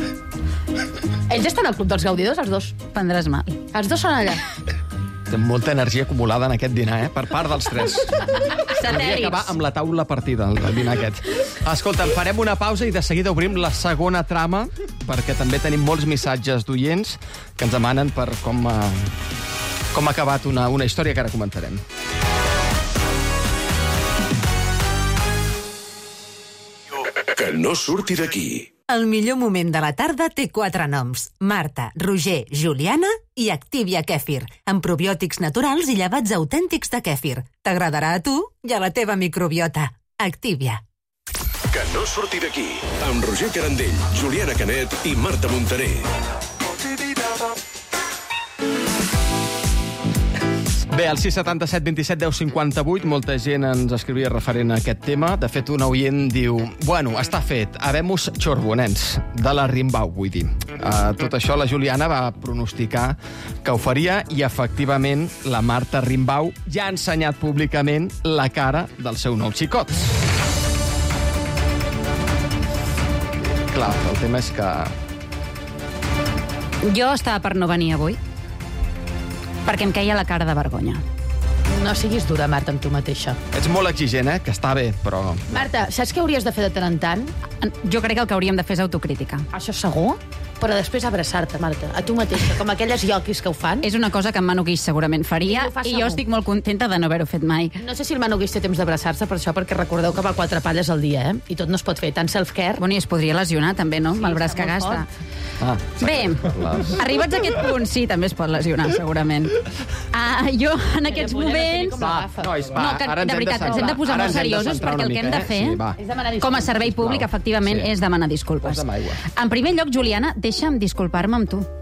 Ells estan al Club dels Gaudidors, els dos. Prendràs mal. Els dos són allà. Té molta energia acumulada en aquest dinar, eh? Per part dels tres. Podria acabar amb la taula partida, el, el dinar aquest. Escolta, farem una pausa i de seguida obrim la segona trama, perquè també tenim molts missatges d'oients que ens demanen per com, uh, com ha acabat una, una història que ara comentarem. Que no surti d'aquí. El millor moment de la tarda té quatre noms. Marta, Roger, Juliana i Activia Kèfir, amb probiòtics naturals i llevats autèntics de kèfir. T'agradarà a tu i a la teva microbiota. Activia. Que no surti d'aquí. Amb Roger Carandell, Juliana Canet i Marta Montaner. Bé, al sis setanta set vint set deu cinquanta vuit molta gent ens escrivia referent a aquest tema. De fet, un oient diu: bueno, està fet, habemos chorbonens, de la Rimbau, vull dir. Uh, tot això la Juliana va pronosticar que ho faria i, efectivament, la Marta Rimbau ja ha ensenyat públicament la cara del seu nou xicot. Clar, el tema és que... Jo estava per no venir avui, perquè em queia la cara de vergonya. No siguis dura, Marta, amb tu mateixa. Ets molt exigent, eh? Que està bé, però... Marta, saps què hauries de fer de tant en tant? Jo crec que el que hauríem de fer és autocrítica. Això segur? Però després abraçar-te, Marta, a tu mateixa, com aquelles ioquis que ho fan. És una cosa que en Manu Guix segurament faria, I ho fa i segur. jo estic molt contenta de no haver-ho fet mai. No sé si el Manu Guix té temps d'abraçar-se per això, perquè recordeu que va quatre palles al dia, eh? I tot no es pot fer, tant self-care. Bueno, i es podria lesionar, també, no? Amb el braç que gasta. Ah, Bé, arribats a aquest punt, sí, també es pot lesionar, segurament. Ah, jo, en aquests moments... Va, nois, va, No, que, ara ens de hem veritat, de ens hem de posar Ara molt ens hem de seriosos, centrar perquè una el que hem mica, de eh? fer, Sí, va. És demanar com a disculpes, servei públic, sisplau. efectivament, Sí. és demanar disculpes. Posa'm aigua. En primer lloc, Juliana, deixa'm disculpar-me amb tu.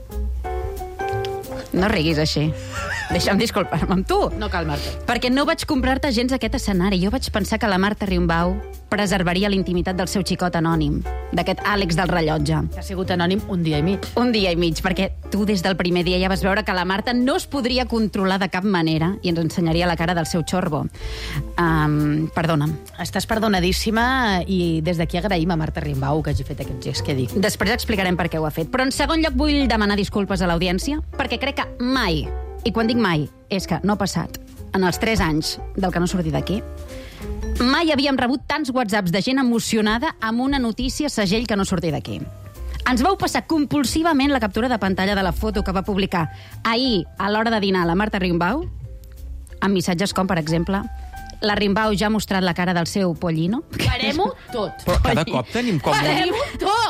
No riguis així. Deixa'm disculpar-me amb tu. No cal, Marta. Perquè no vaig comprar-te gens aquest escenari. Jo vaig pensar que la Marta Rimbau preservaria la intimitat del seu xicot anònim, d'aquest Àlex del rellotge. Que ha sigut anònim un dia i mig. Un dia i mig, perquè tu des del primer dia ja vas veure que la Marta no es podria controlar de cap manera i ens ensenyaria la cara del seu xorbo. Um, perdona'm. Estàs perdonadíssima i des d'aquí agraïm a Marta Rimbau que hagi fet aquest gest que dic. Després explicarem per què ho ha fet. Però en segon lloc vull demanar disculpes a l'audiència, perquè crec que mai, i quan dic mai, és que no ha passat, en els tres anys del que no surti d'aquí, mai havíem rebut tants whatsapps de gent emocionada amb una notícia segell que no surti d'aquí. Ens vau passar compulsivament la captura de pantalla de la foto que va publicar ahir a l'hora de dinar la Marta Rimbau, amb missatges com, per exemple, la Rimbau ja ha mostrat la cara del seu pollino. Farem-ho tot. Però cada cop tenim com... Farem-ho tot.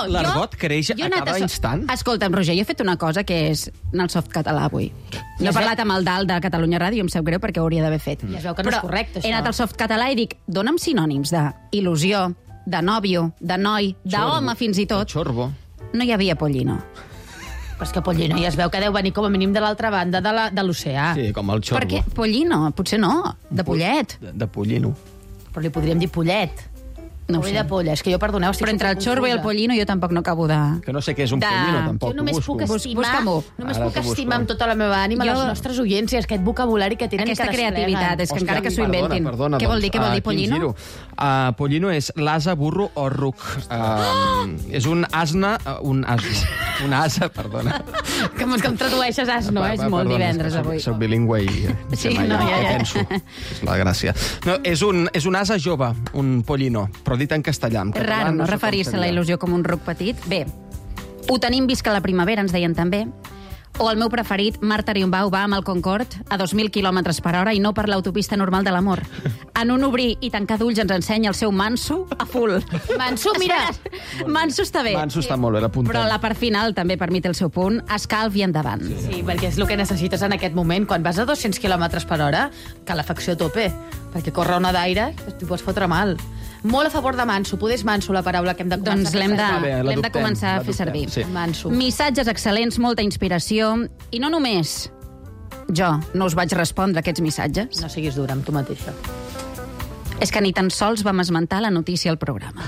l'argot creix jo he a anat cada so- instant. Escolta'm, Roger, jo he fet una cosa que és anar al soft català avui. No he parlat amb el Dalt de Catalunya Ràdio, em sap greu perquè ho hauria d'haver fet. Ja es veu que no és correcte, he això. anat al soft català i dic, dona'm sinònims d'il·lusió, de nòvio, de noi, d'home fins i tot. Xorbo. No hi havia pollino. Però és que Pollino ja es veu que deu venir com a mínim de l'altra banda de la- de l'oceà. Sí, com el xorbo. Perquè pollino, potser no, de pollet. De, de pollino. Però li podríem dir pollet. No ho Poll sé. de polla, és que jo, perdoneu, estic Però entre el xorbo i el superconfusa. pollino jo tampoc no acabo de... Que no sé què és un De- pollino, tampoc. Jo només ho puc busco. estimar, Busca-m'ho. només Ara puc t'ho busco. estimar amb tota la meva ànima Jo- les nostres audiències, aquest vocabulari que tenen Aquesta i que despleguen. creativitat, és que encara que s'ho inventin. Perdona, perdona, Què vol dir, què vol dir uh, quin pollino? giro. Uh, pollino és l'asa, burro o ruc. Uh, és un asna... Uh, un asna. Un asa, perdona. Que, que em tradueixes asno, eh? És Va, molt perdona, divendres, soc, avui. Soc bilingüe i... Sí, mai no, el ja, que ja. penso. És la gràcia. No, és, un, és un asa jove, un pollino, però dit en castellà. En És català raro, no, sé com referir-se a la seria. il·lusió com un ruc petit. Bé, ho tenim visca la primavera, ens deien també. O el meu preferit, Marta Riumbau va amb el Concorde a dos mil quilòmetres per hora i no per l'autopista normal de l'amor. En un obrir i tancar d'ulls ens ensenya el seu manso a full. Manso, mira. Manso està bé. Manso està molt bé, l'apuntem. Però la part final també, per mi, té el seu punt. Escalf i endavant. Sí, perquè és el que necessites en aquest moment. Quan vas a dos-cents quilòmetres per hora, calefacció a tope. Perquè córrer una d'aire, t'ho pots fotre mal. Molt a favor de manso. Poder és manso, la paraula que hem de començar Doncs l'hem de, a fer Bé, l'hem de l'adoptem, començar a fer l'adoptem, servir. sí. Manso. Missatges excel·lents, molta inspiració. I no només jo no us vaig respondre a aquests missatges. No siguis dura amb tu mateixa. És que ni tan sols vam esmentar la notícia al programa.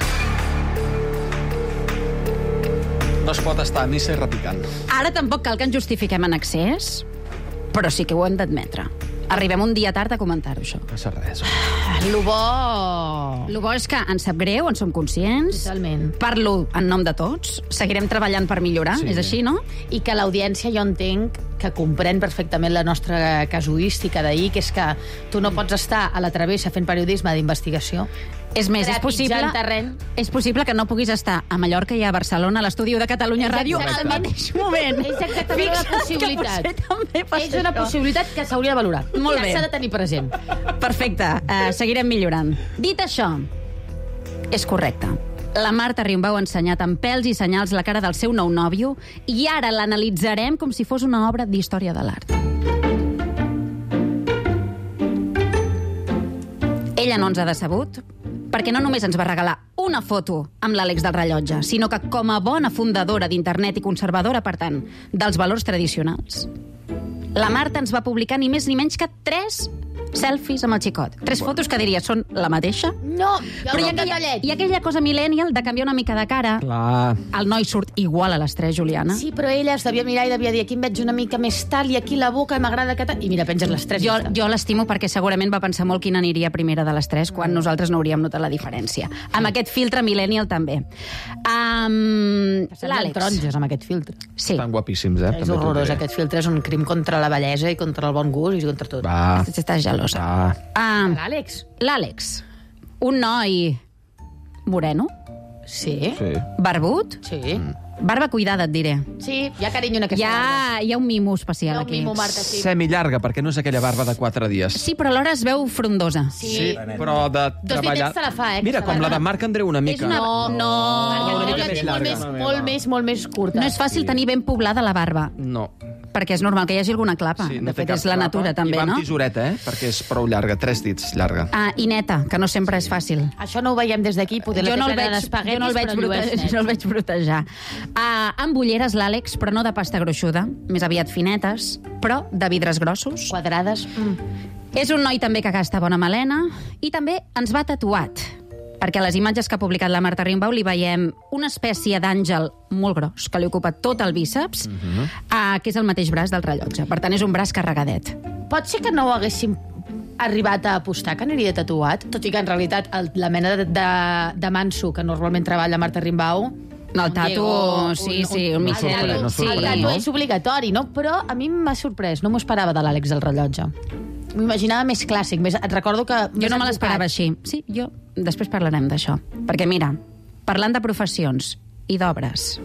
No es pot estar ni ser repicant. Ara tampoc cal que ens justifiquem en excés, però sí que ho hem d'admetre. Arribem un dia tard a comentar-ho, això. No passa res. Lo bo... El bo és que ens sap greu, en som conscients. Totalment. Parlo en nom de tots. Seguirem treballant per millorar, Sí. és així, no? I que l'audiència, jo entenc que comprèn perfectament la nostra casuística d'ahir, que és que tu no pots estar a la travessa fent periodisme d'investigació. És més, és possible, Trepitjant terreny. és possible que no puguis estar a Mallorca i a Barcelona, a l'estudi de Catalunya És Ràdio, al exactament- mateix moment. És exactament una Fixa't que possibilitat. potser també passa És una això. possibilitat que s'hauria de valorar. Molt que bé. s'ha de tenir present. Perfecte, uh, seguirem millorant. Dit això, és correcte. La Marta Riumbau ha ensenyat amb pèls i senyals la cara del seu nou nòvio i ara l'analitzarem com si fos una obra d'història de l'art. Ella no ens ha decebut, perquè no només ens va regalar una foto amb l'Àlex del rellotge, sinó que com a bona fundadora d'internet i conservadora, per tant, dels valors tradicionals, la Marta ens va publicar ni més ni menys que tres selfies amb el xicot. Tres fotos que diria són la mateixa. No, Però hi ha, aquella, hi ha aquella cosa millennial de canviar una mica de cara. Clar. El noi surt igual a les tres, Juliana. Sí, però ella es devia mirar i devia dir aquí em veig una mica més tal i aquí la boca i m'agrada que tal. I mira, penges les tres. Jo, jo l'estimo perquè segurament va pensar molt quina aniria primera de les tres, quan nosaltres no hauríem notat la diferència. Amb aquest filtre millennial també. Um, L'Àlex. taronges amb aquest filtre. Sí. Estan guapíssims, eh? És També t'ho horrorós, diré. aquest filtre és un crim contra la bellesa i contra el bon gust i contra tot. Va. Estàs gelosa. Va. Ah, L'Àlex? L'Àlex, un noi moreno, Sí. Sí. barbut, Sí. barba cuidada, et diré. Sí, hi ha carinyo en aquesta Hi ha, hi ha un mimo especial Hi ha un aquí. mimo, Marta, sí. Semillarga, perquè no és aquella barba de quatre dies. Sí, però alhora es veu frondosa. Sí. però de Dos treballar... ditets se la fa, eh, Mira, que com se la la de fa. Marc Andreu una mica. És una... No, no. Perquè una Andreu mica la més té molt llarga. més, molt més, molt més curta. No és fàcil tenir ben poblada la barba, No. perquè és normal que hi hagi alguna clapa. Sí, no de té fet, cap és la clapa. natura, també, I va amb no? tisoreta, eh? Perquè és prou llarga, tres dits llarga. Ah, i neta, que no sempre és fàcil. Això no ho veiem des d'aquí, poder la Jo té no el plena veig, d'espaguetis, jo no el veig, però llueix brote, net. no el veig brotejar. Ah, amb ulleres l'Àlex, però no de pasta gruixuda, més aviat finetes, però de vidres grossos. Quadrades. Mm. És un noi també que gasta bona melena i també ens va tatuat, perquè a les imatges que ha publicat la Marta Riumbau li veiem una espècie d'àngel molt gros que li ocupa tot el bíceps, Mhm. ah, que és el mateix braç del rellotge. Per tant, és un braç carregadet. Pot ser que no ho haguéssim arribat a apostar que aniria tatuat, tot i que en realitat el, la mena de, de, de manso que normalment treballa Marta Riumbau, No, el un tatu, Diego, sí, un- sí, un el Michel. tatu- no sí, sorprèn, el tatu no? és obligatori, no? Però a mi m'ha sorprès, no m'ho esperava de l'Àlex del rellotge. M'ho imaginava més clàssic, més, et recordo que... Jo més no me advocat. l'esperava així. Sí, jo... Després parlarem d'això. Perquè, mira, parlant de professions i d'obres...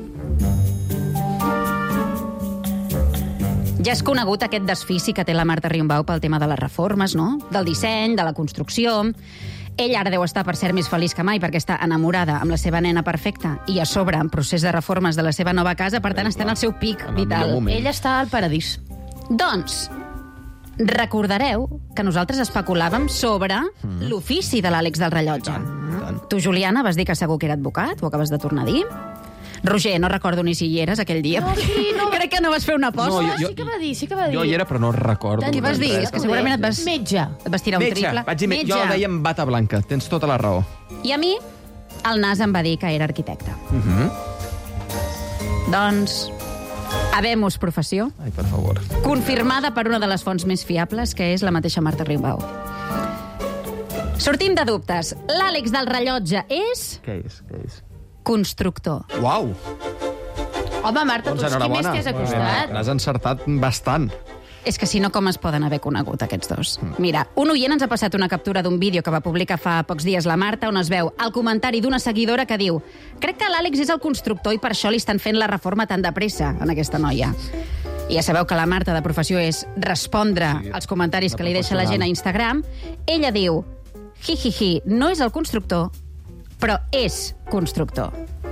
Ja és conegut aquest desfici que té la Marta Riumbau pel tema de les reformes, no? Del disseny, de la construcció... Ella ara deu estar, per cert, més feliç que mai perquè està enamorada amb la seva nena perfecta i a sobre en procés de reformes de la seva nova casa, per tant està en el seu pic vital. Ella està al paradís. Doncs, recordareu que nosaltres especulàvem sobre mm. l'ofici de l'Àlex del rellotge. Mm. Tu, Juliana, vas dir que segur que era advocat, ho acabes de tornar a dir. Roger, no recordo ni si hi eres aquell dia. No, sí, no. Crec que no vas fer una aposta. No, jo, jo, sí que va dir, sí que va dir. Jo hi era, però no recordo. Què vas dir? És que segurament et vas... Metge. Et vas tirar un Metge. triple. Vaig dir, metge. Jo la deia amb bata blanca. Tens tota la raó. I a mi, el Nas em va dir que era arquitecte. Uh -huh. Doncs, habemus professió. Ai, per favor. Confirmada per una de les fonts més fiables, que és la mateixa Marta Rimbau. Sortim de dubtes. L'Àlex del rellotge és... Què és? Què és? Constructor. Uau! Home, Marta, Doncs tu qui més t'hi has acostat? L'has encertat bastant. És que si no, com es poden haver conegut aquests dos? Mira, un oient ens ha passat una captura d'un vídeo que va publicar fa pocs dies la Marta, on es veu el comentari d'una seguidora que diu: crec que l'Àlex és el constructor i per això li estan fent la reforma tan de pressa a aquesta noia. I ja sabeu que la Marta de professió és respondre sí, als comentaris que li deixa la gent a Instagram. Ella diu: hi, hi, hi, no és el constructor, però és constructor.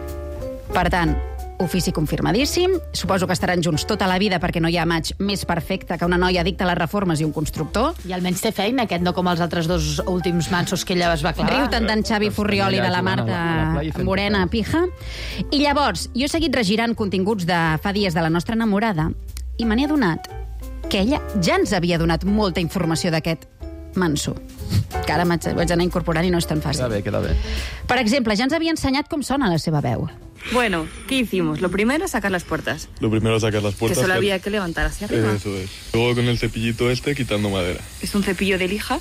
Per tant, ofici confirmadíssim. Suposo que estaran junts tota la vida perquè no hi ha maig més perfecte que una noia addicta a les reformes i un constructor. I almenys té feina, aquest, no com els altres dos últims mansos que ella es va clavar. Riu tant d'en Xavi Furriol i de la Marta Morena Pija. I llavors, jo he seguit regirant continguts de fa dies de la nostra enamorada i me n'he adonat que ella ja ens havia donat molta informació d'aquest manso, que ara vaig anar incorporant i no és tan fàcil. Queda bé, queda bé. Per exemple, ja ens havia ensenyat com sona la seva veu. Bueno, ¿qué hicimos? Lo primero, sacar las puertas. Lo primero, sacar las puertas. Que solo había que levantar hacia arriba. Eso es. Luego con el cepillito este, quitando madera. Es un cepillo de lija.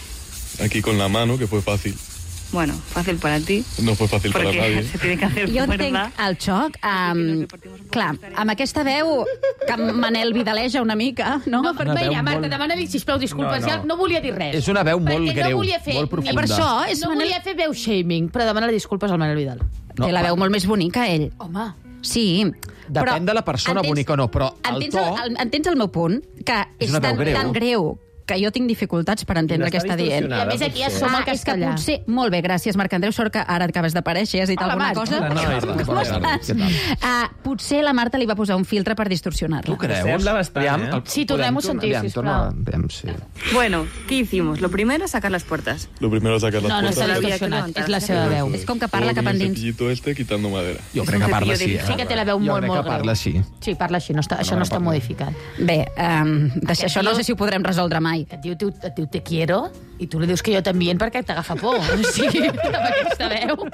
Aquí con la mano, que fue fácil. Bueno, fàcil per a ti. No fue fácil para nadie. Se tiene que hacer jo fuerza. entenc el xoc. Um, clar, amb aquesta veu que Manel vidaleja una mica, no? No, però mira, Marta, molt... demana-li, sisplau, disculpes, no, no. ja no volia dir res. És una veu molt Perquè greu, no volia fer, molt profunda. Per això és no Manel... volia fer veu shaming, però demana-li disculpes al Manel Vidal. No, Té la veu molt més bonica, ell. Home. Sí. Depèn però de la persona, entens, bonica o no, però el entens to... El, el, entens el meu punt? Que és, és tan greu. tan greu que jo tinc dificultats per entendre el que està dient. I a més aquí ja som ah, al castellà. És que potser... Molt bé, gràcies, Marc Andreu. Sort que ara acabes d'aparèixer i has dit Hola, alguna Marc. cosa. Hola, no, Com estàs? Uh, potser la Marta li va posar un filtre per distorsionar-la. Tu creus? Sembla bastant, Aviam, eh? el- Sí, tornem-ho a sentir, aviam, sisplau. torna- aviam, sí. Bueno, ¿qué hicimos? Lo primero, sacar las puertas. Lo primero, sacar las No, no puertas. s'ha distorsionat, és la seva veu. És com que parla Luego cap con el endins. cepillito este, quitando madera. Jo És crec un que parla cepillo així. de- Eh? Sí que té la veu jo molt, crec molt que parla greu. així. Sí, parla així, no està, això no està modificat. Bé, um, Aquest això no tio- sé si ho podrem resoldre mai. Et diu, tu, et diu te quiero i tu li dius que jo també perquè t'agafa por. O sigui, amb aquesta veu.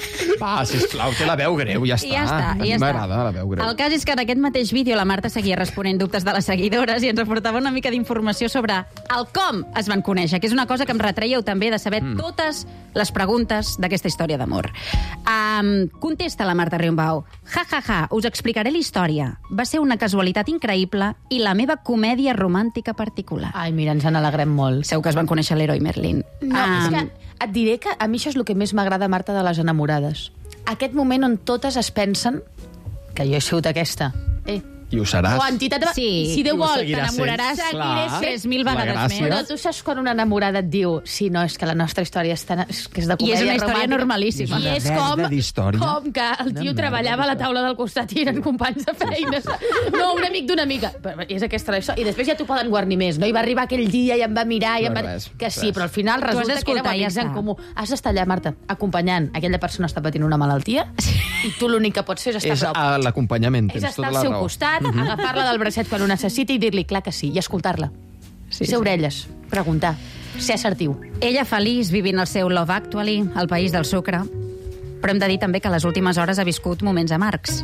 Va, sisplau, té la veu greu, ja està. I ja està, A mi i ja està. m'agrada la veu greu. El cas és que en aquest mateix vídeo la Marta seguia responent dubtes de les seguidores i ens aportava una mica d'informació sobre el com es van conèixer, que és una cosa que em retreieu també de saber mm. totes les preguntes d'aquesta història d'amor. Um, contesta la Marta Rimbau. Ja, ja, ja, us explicaré la història. Va ser una casualitat increïble i la meva comèdia romàntica particular. Ai, mira, ens en alegrem molt. Segur que es van conèixer l'Heroi Merlin. No, um, és que et diré que a mi això és el que més m'agrada, Marta, de les enamorades. Aquest moment on totes es pensen que jo he sigut aquesta. Eh, I ho seràs. o entitat de... Sí, si Déu i ho vol, seguiràs t'enamoraràs. sent. Seguiré Clar. sent tres mil La vegades gràcia. més. Però tu saps quan una enamorada et diu sí, no, és que la nostra història és, tan, és, que és de I comèdia és una història romàntica. normalíssima. I és Una com, merda d'història. com que el tio Una treballava a la merda taula del costat i eren companys de feina. No, un amic d'una amiga. Però és aquesta la història. I després ja t'ho poden guarnir més. No? I va arribar aquell dia i em va mirar. I em va... No, res, que sí, res. però al final Tu has resulta que d'escoltar érem i ja amics en està. comú. Has d'estar allà, Marta, acompanyant. Aquella persona està patint una malaltia i tu l'únic que pots fer és estar És a prop. a l'acompanyament, És tens estar tota al la seu raó. costat, agafar-la del bracet quan ho necessiti i dir-li clar que sí, i escoltar-la. Sí, Sí, ser sí. orelles, preguntar, ser assertiu. Ella feliç vivint el seu Love Actually, al país del sucre. Però hem de dir també que a les últimes hores ha viscut moments amargs.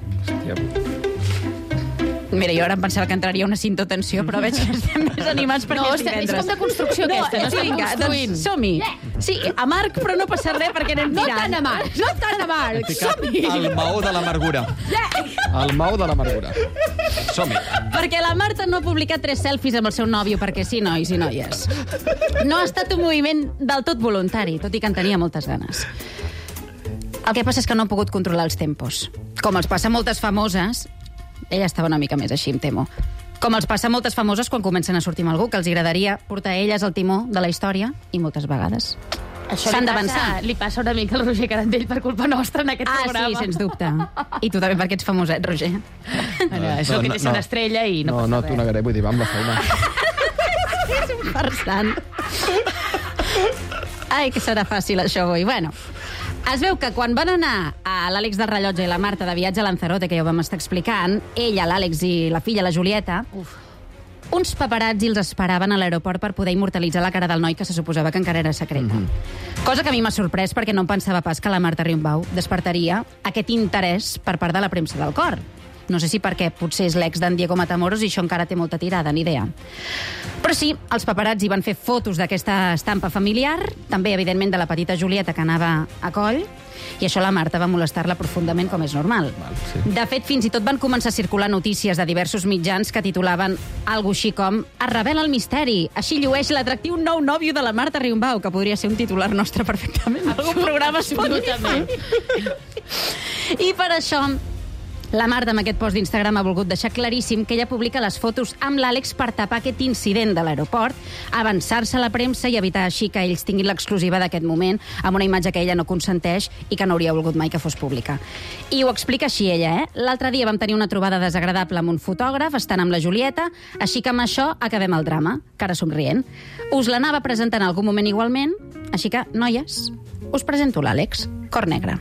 Mira, jo ara em pensava que entraria una cintotensió, però veig que estem més animats perquè No, és estem- és divendres. com de construcció aquesta, no estem vinga, construint. doncs som-hi. Sí, amarg, però no passa res perquè anem No tirant. tan amarg, no tan amarg, He ficat som-hi! el maó de l'amargura. El maó de l'amargura. Som-hi. Perquè la Marta no ha publicat tres selfies amb el seu nòvio, perquè sí, nois i noies. No ha estat un moviment del tot voluntari, tot i que en tenia moltes ganes. El que passa és que no ha pogut controlar els tempos. Com els passa a moltes famoses, ella estava una mica més així, em temo. Com els passa a moltes famoses quan comencen a sortir amb algú, que els agradaria portar elles al timó de la història, i moltes vegades Això s'han li d'avançar. passa- Li passa una mica al Roger Carandell per culpa nostra en aquest Ah, programa. sí, sens dubte. I tu també perquè ets famoset, Roger. Bueno, és el que té ser una estrella i no, no, passa no res. t'ho negaré, vull dir, va amb la feina. És un farsant. Ai, que serà fàcil això avui. Bueno, es veu que quan van anar a l'Àlex de Rellotge i la Marta de viatge a Lanzarote, que ja ho vam estar explicant, ella, l'Àlex i la filla, la Julieta, Uf. uns paparazzi els esperaven a l'aeroport per poder immortalitzar la cara del noi que se suposava que encara era secreta. Mm-hmm. Cosa que a mi m'ha sorprès perquè no em pensava pas que la Marta Riumbau despertaria aquest interès per part de la premsa del cor. No sé si perquè potser és l'ex d'en Diego Matamoros i això encara té molta tirada, ni idea. Però sí, els paparazzi van fer fotos d'aquesta estampa familiar, també, evidentment, de la petita Julieta, que anava a coll, i això la Marta va molestar-la profundament, com és normal. Val, sí. De fet, fins i tot van començar a circular notícies de diversos mitjans que titulaven algo així com es revela el misteri, així llueix l'atractiu nou nòvio de la Marta Riumbau, que podria ser un titular nostre perfectament. Algun programa Spotify. I per això la Marta, amb aquest post d'Instagram, ha volgut deixar claríssim que ella publica les fotos amb l'Àlex per tapar aquest incident de l'aeroport, avançar-se a la premsa i evitar així que ells tinguin l'exclusiva d'aquest moment amb una imatge que ella no consenteix i que no hauria volgut mai que fos pública. I ho explica així ella, eh? L'altre dia vam tenir una trobada desagradable amb un fotògraf, estant amb la Julieta, així que amb això acabem el drama, cara somrient. Us l'anava presentant en algun moment igualment, així que, noies, us presento l'Àlex, cor negre.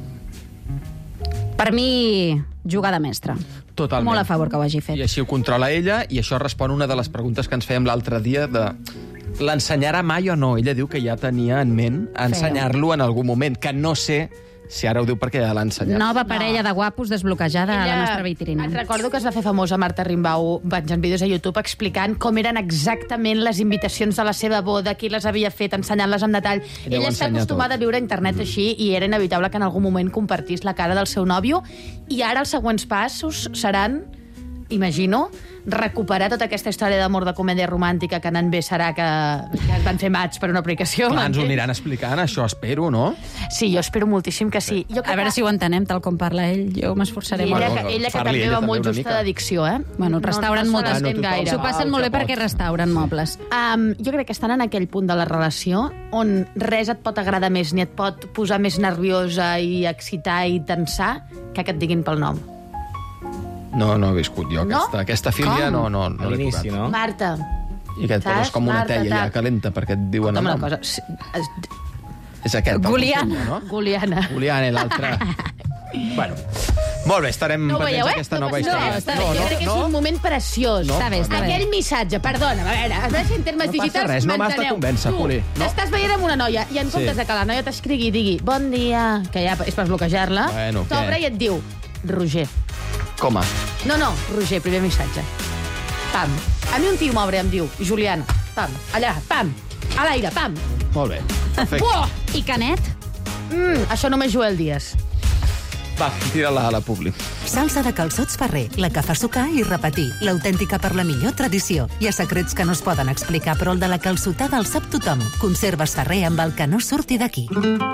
Per mi, jugada mestra. Totalment. Molt a favor que ho hagi fet. I així ho controla ella, i això respon a una de les preguntes que ens fèiem l'altre dia de l'ensenyarà mai o no? Ella diu que ja tenia en ment ensenyar-lo en algun moment, que no sé si ara ho diu perquè ja l'ha ensenyat. Nova parella no. de guapos desbloquejada a la nostra vitrina. Et recordo que es va fer famosa Marta Rimbau penjant vídeos a YouTube explicant com eren exactament les invitacions de la seva boda, qui les havia fet, ensenyant-les en detall. Ella Ella està acostumada tot. a viure a internet mm. així i era inevitable que en algun moment compartís la cara del seu nòvio i ara els següents passos seran, imagino, recuperar tota aquesta història d'amor de comèdia romàntica que anant bé serà que, que es van fer match per una aplicació. Clar, ens ho aniran explicant, això espero, no? Sí, jo espero moltíssim que sí. Jo a veure si ho entenem tal com parla ell. Jo m'esforçaré molt. Ella, que, ella que també va molt justa d'addicció, eh? Bueno, restauren no, no mobles. No S'ho passen molt bé perquè restauren mobles. Um, jo crec que estan en aquell punt de la relació on res et pot agradar més ni et pot posar més nerviosa i excitar i tensar que que et diguin pel nom. No, no he viscut jo No? aquesta, aquesta filia, no, no, no A l'he l'inici, tocat. no? Marta. I que et poses com una Marta, teia ja tac. calenta perquè et diuen el Escolta'm una nom. cosa. s- es- És aquest. el Goliana. que no? Goliana. Goliana i l'altre. Bueno, molt bé, estarem No ho pendents veieu, eh? d'aquesta No nova passa història. res. Està bé, jo crec que és un moment preciós. No, Està bé, està bé. Aquell missatge, perdona, a veure, a veure si en termes No passa digitals res, no m'has de m'enteneu. convèncer, Tu Juli, no. t'estàs veient amb una noia i en Sí. comptes de que la noia t'escrigui i digui bon dia, que ja és per bloquejar-la, Bueno, què? t'obre i et diu Roger. Com a? No, no, Roger, primer missatge. Pam. A mi un tio m'obre i em diu Juliana. Pam. Allà, pam. A l'aire, pam. Molt bé. Perfecte. Buah! I Canet? Mm, això només Joel Díaz. Va, tira-la a la publi. Salsa de calçots Ferrer, la que fa sucar i repetir, l'autèntica per la millor tradició. Hi ha secrets que no es poden explicar, però el de la calçotada el sap tothom. Conserves Ferrer amb el que no surti d'aquí.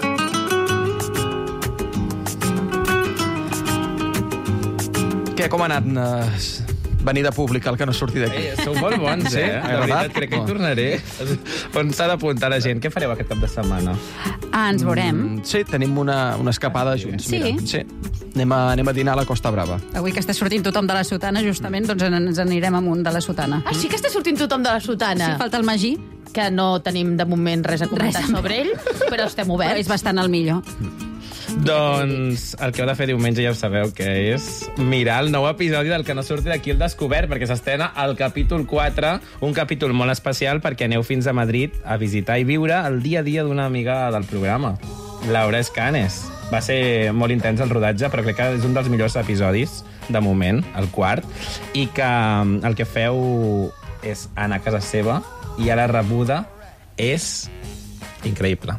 Què, com ha anat eh, venir de públic el que no surti d'aquí? Ei, sou molt bons, Sí? eh? Ha La veritat, agradat? crec que hi No. tornaré. On s'ha d'apuntar la gent? Què fareu aquest cap de setmana? Ah, ens veurem. Mm, sí, tenim una, una escapada junts. Sí? Mira. Sí. Anem a, anem a dinar a la Costa Brava. Avui que està sortint tothom de la sotana, justament, doncs ens anirem amunt de la sotana. Ah, sí que està sortint tothom de la sotana. Sí, falta el Magí. Que no tenim de moment res a comentar Res. sobre ell, però estem Però oberts. és bastant el millor. Doncs el que heu de fer diumenge ja ho sabeu, que és mirar el nou episodi del que no surti d'aquí el descobert, perquè s'estrena el capítol quatre, un capítol molt especial perquè aneu fins a Madrid a visitar i viure el dia a dia d'una amiga del programa, Laura Escanes. Va ser molt intens el rodatge, però crec que és un dels millors episodis, de moment, el quart, i que el que feu és anar a casa seva i a la rebuda és increïble.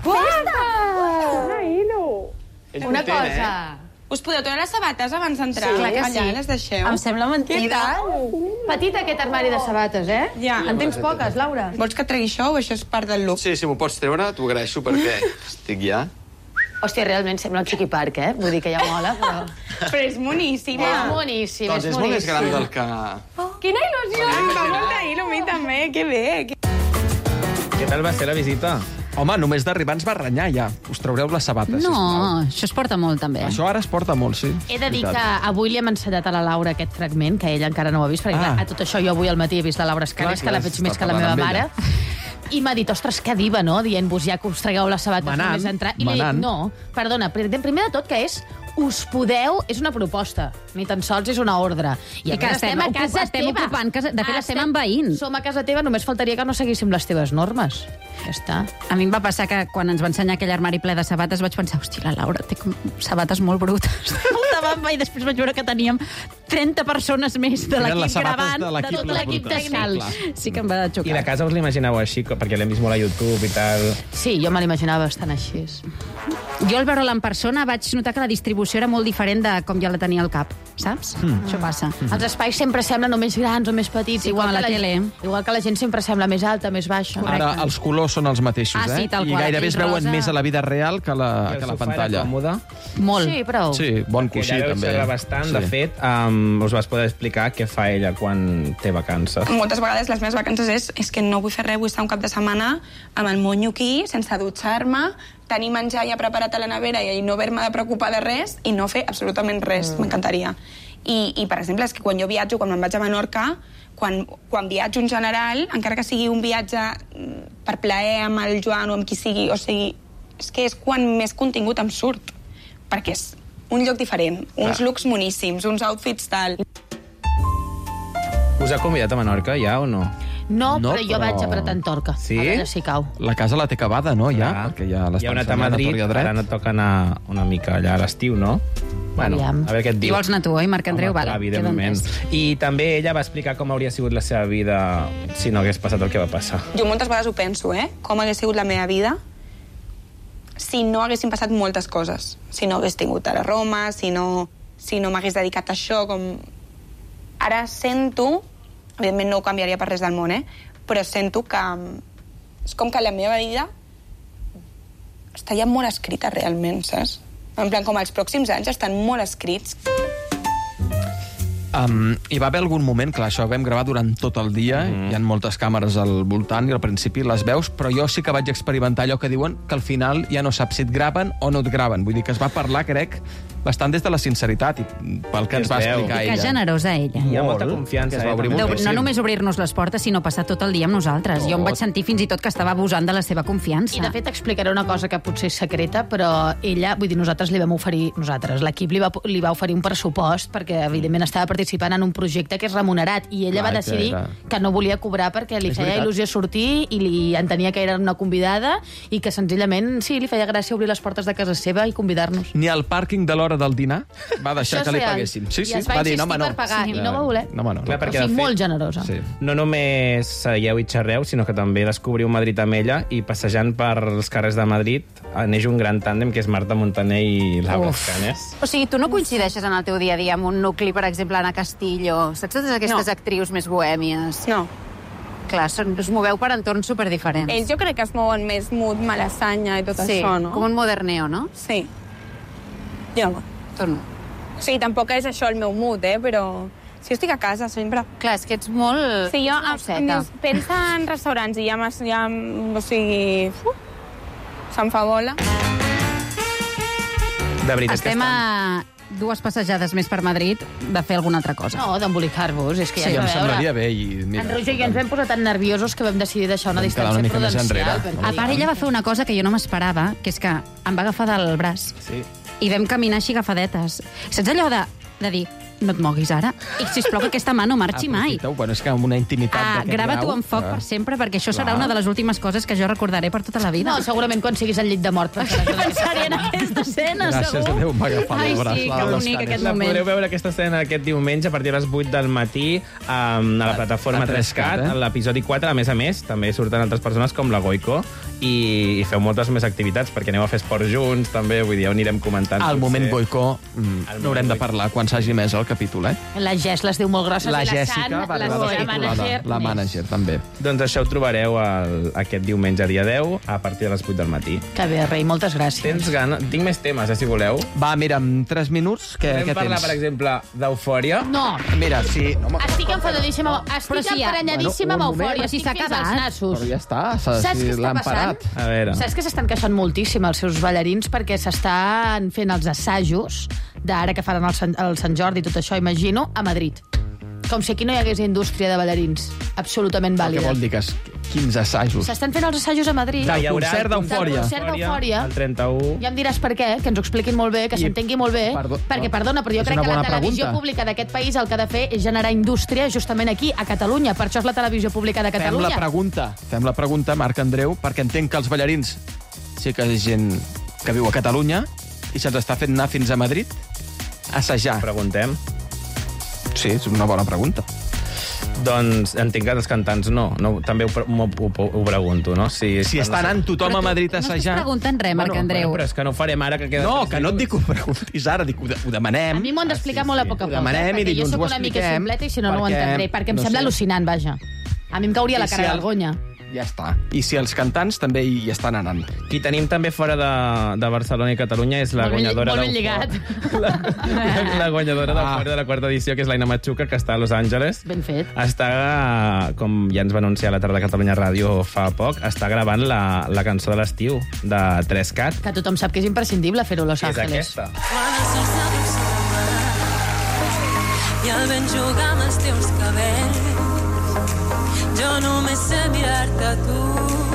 Una cosa. Us podeu treure les sabates abans d'entrar? Sí, clar que Allà, sí. les deixeu? Em sembla mentida. Què tal? Petit aquest armari de sabates, eh? Ja. En tens poques, Laura. Vols que tregui això o això és part del look? Sí, si m'ho pots treure, t'ho agraeixo perquè estic ja... Hòstia, realment sembla un Chiqui Park, eh? Vull dir que ja mola, però... Però és moníssima. És boníssim, Doncs és és molt més gran boníssim. del que... Quina il·lusió! Em va molt d'ahir, a mi també. Que bé. Que... Què tal va ser la visita? Home, només d'arribar ens va renyar, ja. Us traureu les sabates, No, sisplau. això es porta molt, també. Això ara es porta molt, sí. He de dir que Veritat. avui li hem ensenyat a la Laura aquest fragment, que ella encara no ho ha vist, perquè Ah. clar, a tot això jo avui al matí he vist la Laura Escanes, Clar, que la clar, veig més està que la meva parlant mare. amb ella. I m'ha dit, ostres, que diva, no? Dient-vos ja que us tragueu les sabates Manant, només a entrar. I li he dit, manant. no, perdona, primer de tot que és us podeu, és una proposta, ni tan sols és una ordre. I, I a que més estem estem a ocup- casa estem teva. ocupant casa- de fet, estem Estem- envaint. Som a casa teva, només faltaria que no seguíssim les teves normes. Ja està. A mi em va passar que quan ens va ensenyar aquell armari ple de sabates vaig pensar, hòstia, la Laura té com sabates molt brutes. Molta bamba, i després vaig veure que teníem trenta persones més de Eren l'equip les sabates gravant, de l'equip tot les l'equip brutes. tècnic. Sí que em va xocar. I la casa us l'imagineu així, co- perquè l'hem vist molt a YouTube i tal. Sí, jo me l'imaginava bastant així. Jo al veure-la en persona vaig notar que la distribució era molt diferent de com ja la tenia al cap, saps? Mm. Això passa. Els espais sempre semblen o més grans o més petits, Sí, igual com a que la tele. Igual que la gent sempre sembla més alta, més baixa. Ara els colors són els mateixos, Ah, sí, eh? tal I qual, gairebé es aquell veuen rosa. més a la vida real que a la, I el que a la sofà era pantalla. còmode? Molt. Sí, prou. Sí, bon Que coixí, ja deu també. xerrar bastant. Sí. De fet, um, us vas poder explicar què fa ella quan té vacances. Moltes vegades les meves vacances és, és que no vull fer res, vull estar un cap de setmana amb el monyo aquí, sense dutxar-me, tenir menjar ja preparat a la nevera i no haver-me de preocupar de res i no fer absolutament res. Mm. M'encantaria. I, I, per exemple, és que quan jo viatjo, quan me'n vaig a Menorca, quan, quan viatjo en general, encara que sigui un viatge mm, per plaer amb el Joan o amb qui sigui, o sigui, és que és quan més contingut em surt. Perquè és un lloc diferent, uns Ah. looks moníssims, uns outfits tal. Us ha convidat a Menorca, ja, o no? No, No, però jo però- vaig apretant torca. Sí? A veure si cau. La casa la té acabada, no, ja? Clar. Perquè ja Ja heu l'estan anat a ensenyant a Madrid, tort i a dret. ara no et toca anar una mica allà a l'estiu, no? Bueno, Aviam. a veure què et I diu. vols anar tu, oi, Marc Andreu? Home, Vale, clar, queda evidentment. entès. I també ella va explicar com hauria sigut la seva vida si no hagués passat el que va passar. Jo moltes vegades ho penso, eh? Com hagués sigut la meva vida si no haguessin passat moltes coses. Si no hagués tingut ara Roma, si no, si no m'hagués dedicat a això, com... Ara sento, evidentment no ho canviaria per res del món, eh? Però sento que és com que la meva vida està ja molt escrita realment, saps? En plan, com els pròxims anys estan molt escrits. Um, hi va haver algun moment, clar, això ho vam gravar durant tot el dia, mm. hi ha moltes càmeres al voltant i al principi les veus, però jo sí que vaig experimentar allò que diuen que al final ja no saps si et graven o no et graven. Vull dir que es va parlar, crec, bastant des de la sinceritat i pel que ens va explicar I que ella. generosa, ella. Hi ha molta Molt, confiança. que es va eh, obrir també. No, moltíssim. no només obrir-nos les portes, sinó passar tot el dia amb nosaltres. Jo em vaig sentir fins i tot que estava abusant de la seva confiança. I, de fet, explicaré una cosa que potser és secreta, però ella, vull dir, nosaltres li vam oferir, nosaltres, l'equip li, va, li va oferir un pressupost perquè, evidentment, estava participant en un projecte que és remunerat, i ella Clar, va decidir que era- que no volia cobrar perquè li És feia veritat. il·lusió sortir i li entenia que era una convidada i que, senzillament, sí, li feia gràcia obrir les portes de casa seva i convidar-nos. Ni al pàrquing de l'hora del dinar va deixar Això que li és real. paguessin. Sí, I sí, es va va dir, insistir no, home, no. per pagar, Sí, i no va voler. No, home, no. Clar, perquè, O sigui, de fet, molt generosa. Sí. No només seieu i xerreu, sinó que també descobriu Madrid amb ella i passejant per els carrers de Madrid neix un gran tàndem que és Marta Montaner i Laura Uf. Escanes. O sigui, tu no coincideixes en el teu dia a dia amb un nucli, per exemple, Ana Castillo, saps totes aquestes No. actrius més bohèmies? No. Clar, són, us moveu per entorns superdiferents. Ells jo crec que es mouen més mood, malassanya i tot sí, això, no? com un moderneo, no? Sí. Jo no. Tu no. O sigui, tampoc és això el meu mood, eh? Però si jo estic a casa sempre... Clar, és que ets molt... Sí, jo ets em, mauseta. em, pensa en restaurants i ja, m'has- ja o sigui... Uf, se'm fa bola. De veritat Estem que a dues passejades més per Madrid de fer alguna altra cosa. No, d'embolicar-vos, és que Sí, ja em és a veure... semblaria bé i... Mira, En Roger i jo ens vam posar tan nerviosos que vam decidir deixar una Vam quedar distància una mica més prudencial. enrere. perquè- A part, ella va fer una cosa que jo no m'esperava, que és que em va agafar del braç Sí. i vam caminar així agafadetes. Saps allò de, de dir, no et moguis ara? I, sisplau, que aquesta mà no marxi mai. Aprofiteu. Bueno, és que amb una intimitat Ah, d'aquest grava-t'ho grau, en foc que- per sempre, perquè això serà Clar. una de les últimes coses que jo recordaré per tota la vida. No, segurament quan siguis al llit de mort pensaràs en aquesta Pensaré en aquesta escena, Gràcies segur. a Déu, m'ha agafat Ai, el braç. sí, la que Laura bonic Escanes. aquest La moment. podreu veure aquesta escena aquest diumenge a partir de les vuit del matí um, a la plataforma a tres cat, tres cat, eh? a l'episodi quatre. A més a més, també surten altres persones com la Goico i, i feu moltes més activitats perquè aneu a fer esport junts, també, vull dir, ja ho anirem comentant. Al potser. moment Boicó, mm, Al n'haurem moment de parlar quan s'hagi més el el capítol, eh? La Jess les diu molt grosses La i la Jèssica San, va la, arribar la de manager. la mànager, també. Doncs això ho trobareu el, aquest diumenge, dia deu, a partir de les vuit del matí. Que bé, rei, moltes gràcies. Tens gana? Tinc més temes, eh, si voleu. Va, mira, en tres minuts, què, Podem què parlar, tens? per exemple, d'Eufòria? No. Mira, sí... Home, Estic enfadadíssima, Però estic si ja- emprenyadíssima Bueno, amb un moment. Eufòria, Si estic s'ha fins als acabat. nassos. però ja està, s'ha- Saps si què està l'han passant? parat. A veure. Saps que s'estan queixant moltíssim els seus ballarins perquè s'estan fent els assajos d'ara que faran el Sant, el Sant Jordi i tot això, imagino, a Madrid. Com si aquí no hi hagués indústria de ballarins. Absolutament Què vàlida. vol dir? Que es, quins assajos? S'estan fent els assajos a Madrid. Del Hi haurà concert el d'Eufòria. Del concert d'Eufòria. El trenta-u. Ja em diràs per què, que ens ho expliquin molt bé, que I- s'entengui molt bé. Perdó, perquè, no, perdona, però jo és crec una que la bona televisió pregunta. pública d'aquest país el que ha de fer és generar indústria justament aquí, a Catalunya. Per això és la televisió pública de Fem Catalunya. la pregunta, fem la pregunta, Marc Andreu, perquè entenc que els ballarins sí que és gent que viu a Catalunya i se'ls està fent anar fins a Madrid a assajar. Preguntem. Sí, és una bona pregunta. Doncs entenc que els cantants no. no també ho, pre- m'ho- ho, ho pregunto, no? Si, Si està anant tothom a Madrid a No estàs assajar... preguntant res, Marc Andreu. Però és que no ho farem ara, que queda... No, que no et dic que ho preguntis ara, dic, ho, de, ho demanem. A mi m'ho han d'explicar molt a poc a Ho poc, demanem eh? i perquè jo dilluns sóc ho una mica expliquem, simpleta i si no, no ho perquè, entendré, perquè em no sembla sé. al·lucinant, vaja. A mi em cauria la I si cara de el- vergonya. Ja està. I si els cantants també hi estan anant. Qui tenim també fora de, de Barcelona i Catalunya és la Molt ben- guanyadora molt ben d'Eufòria. lligat. La, la guanyadora Ah. d'Eufòria de la quarta edició, que és l'Aina Machuca, que està a Los Angeles. Ben fet. Està, com ja ens va anunciar a la tarda de Catalunya Ràdio fa poc, està gravant la, la cançó de l'estiu de tres cat. Que tothom sap que és imprescindible fer-ho a Los És Angeles. aquesta. I el vent jugar amb els teus cabells. Jo només sé mirar-te a tu,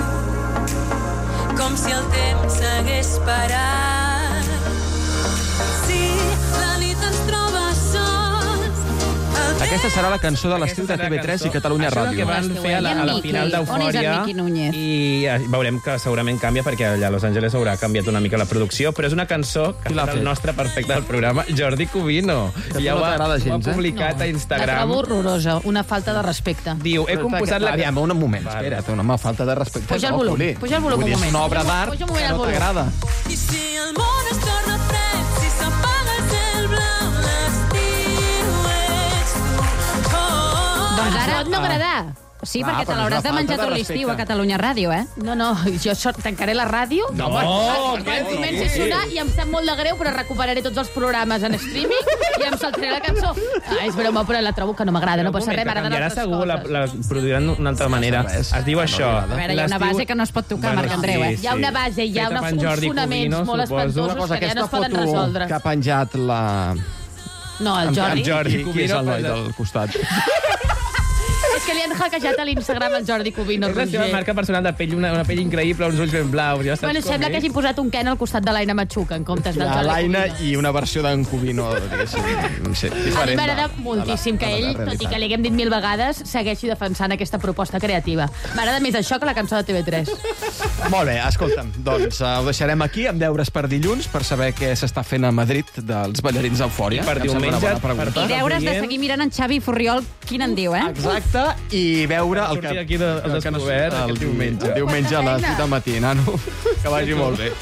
com si el temps s'hagués parat. Si la nit ens troba sols, el Aquesta serà la cançó de l'estiu de T V tres i Catalunya Això és el Ràdio. que van fer a la, a la final On és el d'Eufòria. Miqui Núñez? I eh, veurem que segurament canvia, perquè allà a Los Angeles haurà canviat una mica la producció, però és una cançó que l'ha és el fet? nostre perfecte del programa, Jordi Cubino. Que Ja no ho ha, t'agrada ho ha gens, eh? publicat a La Instagram. trobo horrorosa, una falta de respecte. Diu, he composat la... Aviam, un moment, espera't, una falta de respecte. Puja el no, volum, Juli. puja el volum Vull dir, un és una moment. obra Puja- d'art puja un que moment el no volum. t'agrada. I si el món es torna fred, si s'apaga el cel blau, l'estiu ets tu. Oh, Doncs ara... Pot no agradar. Sí, Clar, perquè te però és l'hauràs una de menjar falta tot de l'estiu respecte. a Catalunya Ràdio, eh? No, no, jo so- tancaré la ràdio. No, quan, què quan comenci a sonar i em sap molt de greu, però recuperaré tots els programes en streaming i em saltaré la cançó. Ah, és broma, però la trobo que no m'agrada, no passa res, m'agraden Canviarà altres segur, la, coses. la produiran d'una altra manera. res. Es diu això. A veure, hi ha una base que no es pot tocar, Marc Andreu, eh? Hi ha una base, hi ha Feta una, per en uns Jordi fonaments Cubino, molt suposo. espantosos Una cosa, que ja no aquesta es poden foto resoldre. que ha penjat la... No, el En- Jordi. en Jordi, qui és el noi Cubino, del costat? És que li han hackejat a l'Instagram al Jordi Cubino, És la seva Roger. marca personal de pell, una, una pell increïble, uns ulls ben blaus. Ja saps Bueno, com sembla és. que hagin posat un Ken al costat de l'Aina Machuca, en comptes del La Jordi Laina Cubino. i una versió d'en Cubino, diguéssim, no sé, A mi diferent. m'agrada de- de la- moltíssim que de la ell, tot i realitat. que li haguem dit mil vegades, segueixi defensant aquesta proposta creativa. M'agrada més això que la cançó de T V tres. Molt bé, escolta'm, doncs uh, ho deixarem aquí, amb deures per dilluns, per saber què s'està fent a Madrid dels ballarins d'Eufòria. I per que em sembla una diumenge, bona pregunta. per I deures de Adient. seguir mirant en Xavi Furriol, quin en diu, eh? Exacte, i veure el Sortir que... aquí de- al el que no- descobert el aquest diumenge. El diumenge a les vuit del matí, nano. Que vagi molt bé.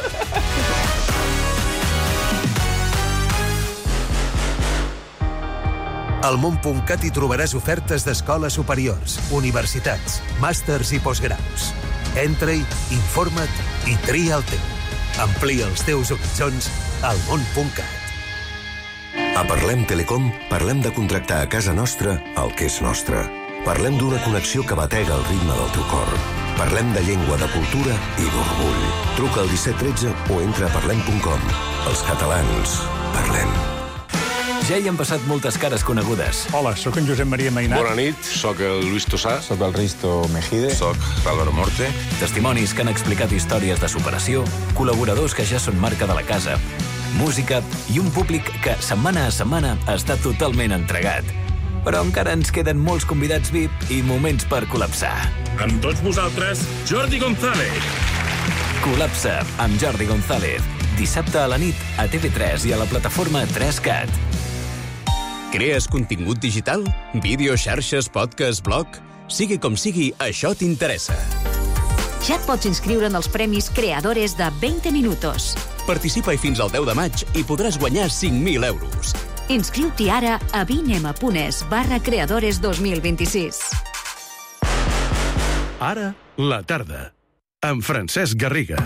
Al món punt cat hi trobaràs ofertes d'escoles superiors, universitats, màsters i postgraus. Entra-hi, informa't i tria el teu. Amplia els teus horitzons al món punt cat. A Parlem Telecom parlem de contractar a casa nostra el que és nostre. Parlem d'una connexió que batega el ritme del teu cor. Parlem de llengua, de cultura i d'orgull. Truca al disset tretze o entra a parlem punt com. Els catalans parlem. Ja hi han passat moltes cares conegudes. Hola, sóc en Josep Maria Mainat. Bona nit, sóc el Luis Tosà. Sóc el Risto Mejide. Sóc l'Álvaro Morte. Testimonis que han explicat històries de superació, col·laboradors que ja són marca de la casa, música i un públic que, setmana a setmana, està totalment entregat. Però encara ens queden molts convidats V I P i moments per col·lapsar. Amb tots vosaltres, Jordi González. Col·lapsa amb Jordi González. Dissabte a la nit a T V tres i a la plataforma tres cat. Crees contingut digital? Vídeo, xarxes, podcast, blog? Sigui com sigui, això t'interessa. Ja et pots inscriure en els premis Creadores de veinte minutos. Participa-hi fins al deu de maig i podràs guanyar cinc mil euros. Inscriu-t'hi ara a vinema.es barra creadores dos mil vint-i-sis. Ara, la tarda. Amb Francesc Garriga.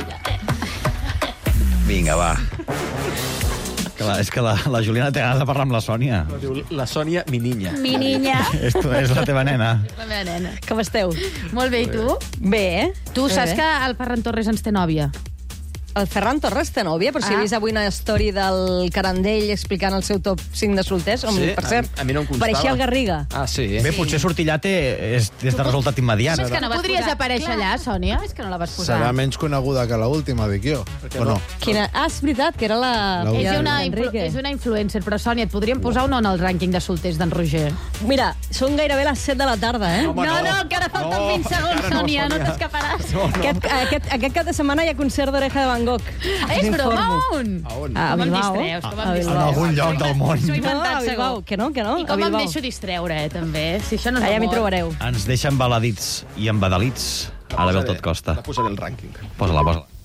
Vinga, va. Clar, és que la, la Juliana té ganes de parlar amb la Sònia. La Sònia, mi niña. Mi niña. Esto és la teva nena. La meva nena. Com esteu? Molt bé, i tu? Bé. Tu Bé, saps bé. que el Ferran Torres ens té nòvia? El Ferran Torres té nòvia, però si Ah. he vist avui una story del Carandell explicant el seu top cinc de solters, on, Sí? per cert, A- a mi no em constava. pareixia el Garriga. Ah, sí? Bé, potser sortir allà té, és, és de resultat immediat. És que no podries aparèixer allà, Sònia? És que no la vas posar. Serà menys coneguda que l'última, dic jo. O no? Quina... Ah, és veritat, que era la... La És la una, influ Enrique. és una influencer, però Sònia, et podríem posar o no en el rànquing de solters d'en Roger? Mira, són gairebé les set de la tarda, eh? Home, no, no, no, encara falten No, vint segons, encara no, Sònia, no Sònia. t'escaparàs. No, no. Aquest, aquest, aquest cap de setmana hi ha concert d'Oreja de Van Gogh. És Us broma, informo. on? A on? A Com em Bilbao. distreus, com em A distreus. Bilbao. En algun lloc del món. S'ho he No, inventat, a Bilbao, segur. que no, que no, I a com em Bilbao. deixo distreure, eh, també. Si això no és Allà m'hi amor. trobareu. Ens deixen baladits i embadalits. Ara ve el tot costa. La posaré el rànquing. Posa-la, posa-la.